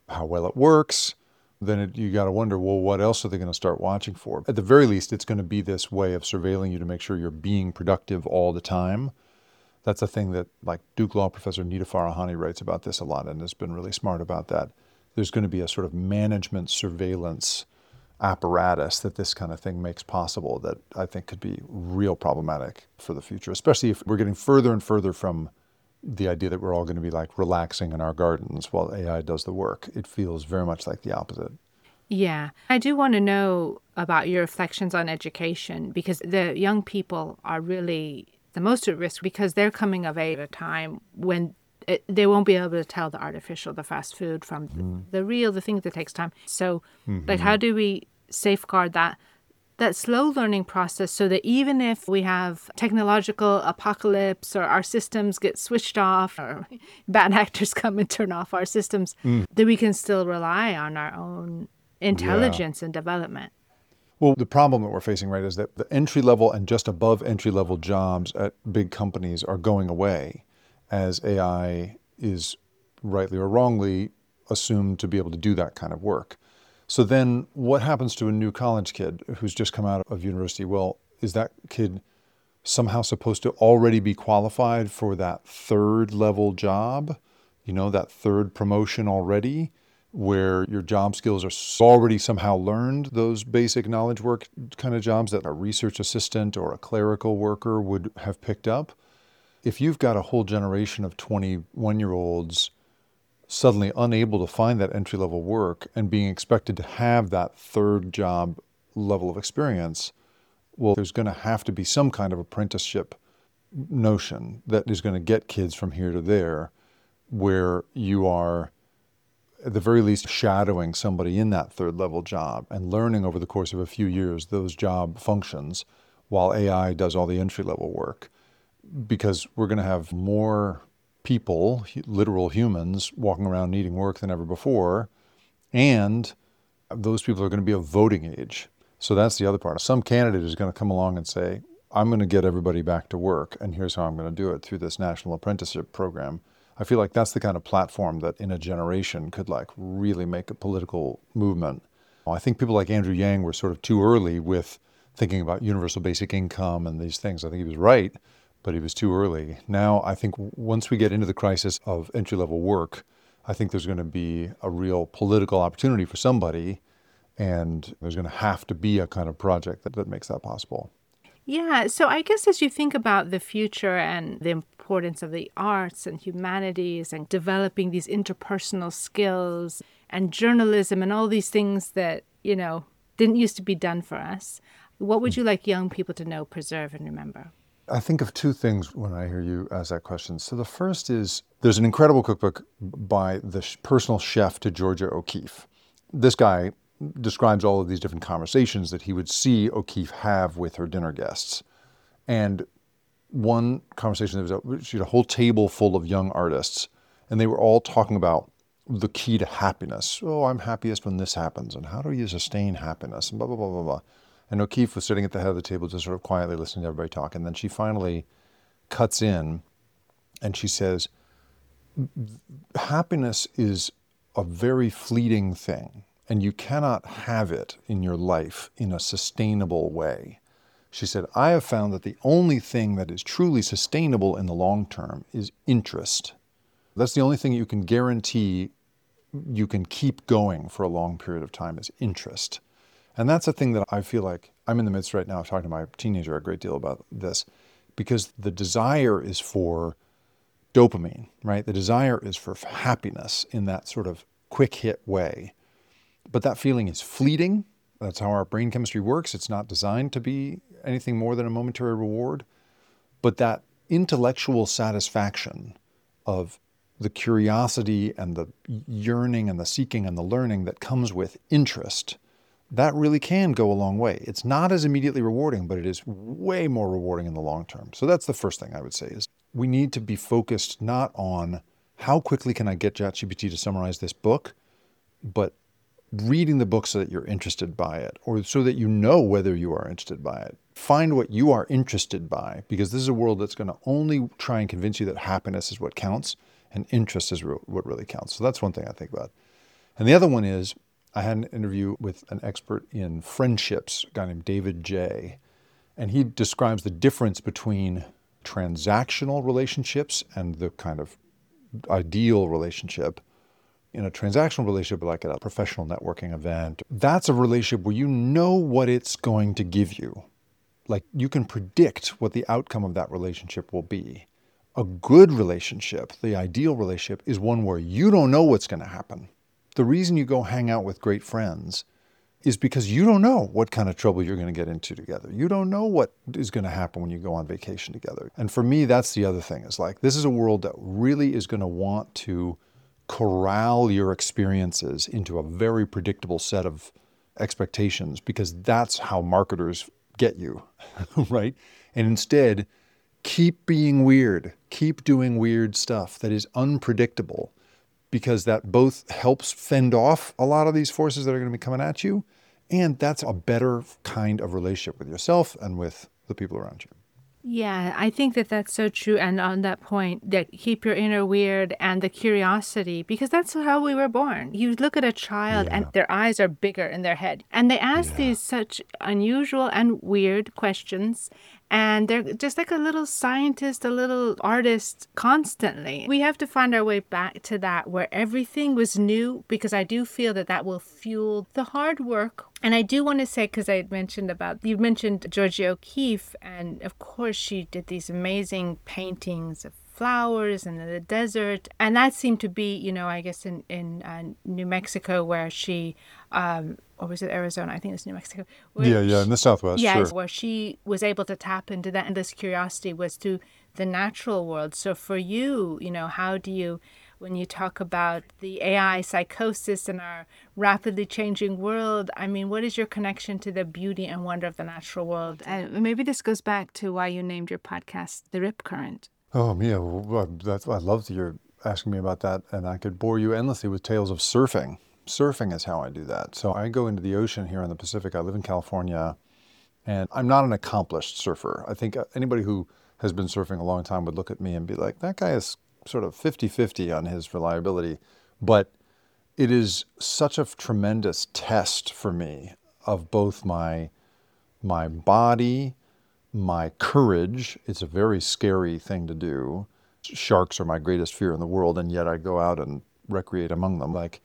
how well it works, then you got to wonder, well, what else are they going to start watching for? At the very least, it's going to be this way of surveilling you to make sure you're being productive all the time. That's a thing that, like, Duke Law professor Nita Farahani writes about this a lot and has been really smart about that. There's going to be a sort of management surveillance apparatus that this kind of thing makes possible that I think could be real problematic for the future, especially if we're getting further and further from the idea that we're all going to be like relaxing in our gardens while AI does the work. It feels very much like the opposite. Yeah. I do want to know about your reflections on education, because the young people are really the most at risk because they're coming of age at a time when they won't be able to tell the artificial, the fast food from the real, the thing that takes time. So, like, how do we safeguard that slow learning process so that even if we have technological apocalypse or our systems get switched off or bad actors come and turn off our systems, that we can still rely on our own intelligence and development? Well, the problem that we're facing, right, is that the entry-level and just above entry-level jobs at big companies are going away as AI is, rightly or wrongly, assumed to be able to do that kind of work. So then what happens to a new college kid who's just come out of university? Well, is that kid somehow supposed to already be qualified for that third level job, that third promotion already, where your job skills are already somehow learned, those basic knowledge work kind of jobs that a research assistant or a clerical worker would have picked up? If you've got a whole generation of 21-year-olds suddenly unable to find that entry-level work and being expected to have that third job level of experience, well, there's going to have to be some kind of apprenticeship notion that is going to get kids from here to there, where you are, at the very least, shadowing somebody in that third level job and learning over the course of a few years those job functions while AI does all the entry-level work. Because we're going to have more people, literal humans, walking around needing work than ever before, and those people are going to be of voting age. So that's the other part. Some candidate is going to come along and say, I'm going to get everybody back to work, and here's how I'm going to do it through this national apprenticeship program. I feel like that's the kind of platform that in a generation could really make a political movement. I think people like Andrew Yang were sort of too early with thinking about universal basic income and these things. I think he was right, but he was too early. Now, I think once we get into the crisis of entry-level work, I think there's going to be a real political opportunity for somebody, and there's going to have to be a kind of project that makes that possible. Yeah, so I guess as you think about the future and the importance of the arts and humanities and developing these interpersonal skills and journalism and all these things that, didn't used to be done for us, what would you like young people to know, preserve, and remember? I think of two things when I hear you ask that question. So the first is, there's an incredible cookbook by the personal chef to Georgia O'Keeffe. This guy describes all of these different conversations that he would see O'Keeffe have with her dinner guests. And one conversation, she had a whole table full of young artists, and they were all talking about the key to happiness. Oh, I'm happiest when this happens, and how do you sustain happiness, and blah, blah, blah, blah, blah. And O'Keeffe was sitting at the head of the table just sort of quietly listening to everybody talk. And then she finally cuts in and she says, happiness is a very fleeting thing, and you cannot have it in your life in a sustainable way. She said, I have found that the only thing that is truly sustainable in the long term is interest. That's the only thing you can guarantee you can keep going for a long period of time is interest. And that's a thing that I feel like I'm in the midst right now of talking to my teenager a great deal about this, because the desire is for dopamine, right? The desire is for happiness in that sort of quick hit way. But that feeling is fleeting. That's how our brain chemistry works. It's not designed to be anything more than a momentary reward. But that intellectual satisfaction of the curiosity and the yearning and the seeking and the learning that comes with interest, that really can go a long way. It's not as immediately rewarding, but it is way more rewarding in the long term. So that's the first thing I would say is we need to be focused not on how quickly can I get ChatGPT to summarize this book, but reading the book so that you're interested by it, or so that you know whether you are interested by it. Find what you are interested by, because this is a world that's going to only try and convince you that happiness is what counts and interest is what really counts. So that's one thing I think about. And the other one is, I had an interview with an expert in friendships, a guy named David J. And he describes the difference between transactional relationships and the kind of ideal relationship. In a transactional relationship, like at a professional networking event, that's a relationship where you know what it's going to give you. Like you can predict what the outcome of that relationship will be. A good relationship, the ideal relationship, is one where you don't know what's going to happen. The reason you go hang out with great friends is because you don't know what kind of trouble you're going to get into together. You don't know what is going to happen when you go on vacation together. And for me, that's the other thing. Is like, this is a world that really is going to want to corral your experiences into a very predictable set of expectations, because that's how marketers get you, right? And instead, keep being weird. Keep doing weird stuff that is unpredictable, because that both helps fend off a lot of these forces that are going to be coming at you, and that's a better kind of relationship with yourself and with the people around you. Yeah, I think that that's so true. And on that point, that keep your inner weird and the curiosity, because that's how we were born. You look at a child and their eyes are bigger in their head, and they ask these such unusual and weird questions. And they're just like a little scientist, a little artist constantly. We have to find our way back to that, where everything was new, because I do feel that that will fuel the hard work. And I do want to say, because you mentioned Georgia O'Keeffe, and of course she did these amazing paintings of flowers and the desert. And that seemed to be, I guess in New Mexico, where she... or was it Arizona? I think it was New Mexico. In the Southwest, yeah, sure. Where she was able to tap into that, and this curiosity was to the natural world. So for you, how do you, when you talk about the AI psychosis in our rapidly changing world, I mean, what is your connection to the beauty and wonder of the natural world? And maybe this goes back to why you named your podcast The Rip Current. Oh, Mia, I love that you're asking me about that, and I could bore you endlessly with tales of surfing. Surfing is how I do that. So I go into the ocean here in the Pacific. I live in California, and I'm not an accomplished surfer. I think anybody who has been surfing a long time would look at me and be like, that guy is sort of 50-50 on his reliability. But it is such a tremendous test for me of both my body, my courage. It's a very scary thing to do. Sharks are my greatest fear in the world, and yet I go out and recreate among them. Like,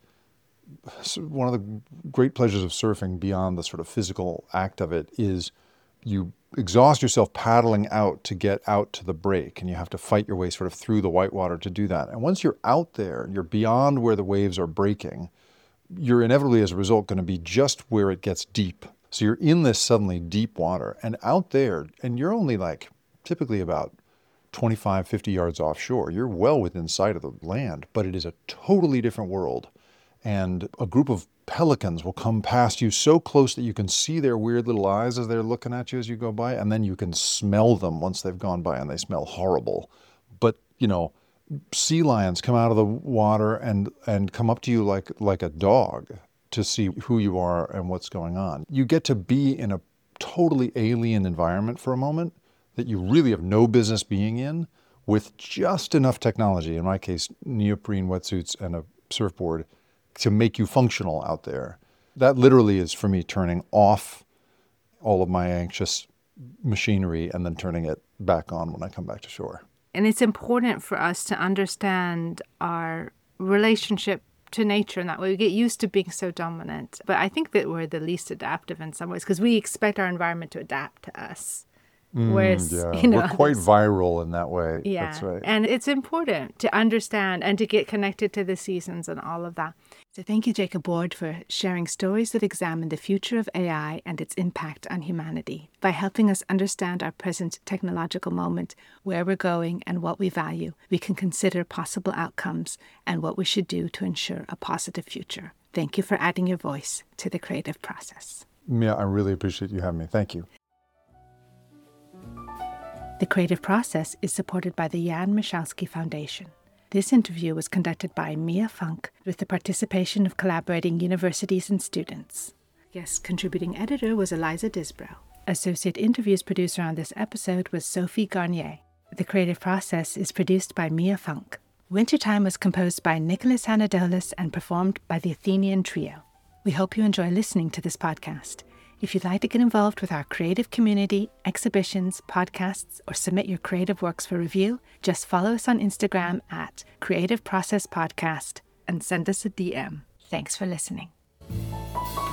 one of the great pleasures of surfing, beyond the sort of physical act of it, is you exhaust yourself paddling out to get out to the break, and you have to fight your way sort of through the whitewater to do that. And once you're out there, you're beyond where the waves are breaking, you're inevitably, as a result, going to be just where it gets deep. So you're in this suddenly deep water, and out there, and you're only like typically about 25, 50 yards offshore. You're well within sight of the land, but it is a totally different world. And a group of pelicans will come past you so close that you can see their weird little eyes as they're looking at you as you go by, and then you can smell them once they've gone by, and they smell horrible. But, sea lions come out of the water and come up to you like a dog to see who you are and what's going on. You get to be in a totally alien environment for a moment that you really have no business being in, with just enough technology, in my case, neoprene wetsuits and a surfboard, to make you functional out there. That literally is, for me, turning off all of my anxious machinery and then turning it back on when I come back to shore. And it's important for us to understand our relationship to nature in that way. We get used to being so dominant. But I think that we're the least adaptive in some ways, because we expect our environment to adapt to us. Whereas, we're quite viral in that way. Yeah, that's right. And it's important to understand and to get connected to the seasons and all of that. So thank you, Jacob Ward, for sharing stories that examine the future of AI and its impact on humanity by helping us understand our present technological moment, where we're going and what we value. We can consider possible outcomes and what we should do to ensure a positive future. Thank you for adding your voice to the creative process. Mia, I really appreciate you having me. Thank you. The Creative Process is supported by the Jan Michalski Foundation. This interview was conducted by Mia Funk with the participation of collaborating universities and students. Guest contributing editor was Eliza Disbrow. Associate interviews producer on this episode was Sophie Garnier. The Creative Process is produced by Mia Funk. Wintertime was composed by Nicholas Anadoulis and performed by the Athenian Trio. We hope you enjoy listening to this podcast. If you'd like to get involved with our creative community, exhibitions, podcasts, or submit your creative works for review, just follow us on Instagram at Creative Process Podcast and send us a DM. Thanks for listening.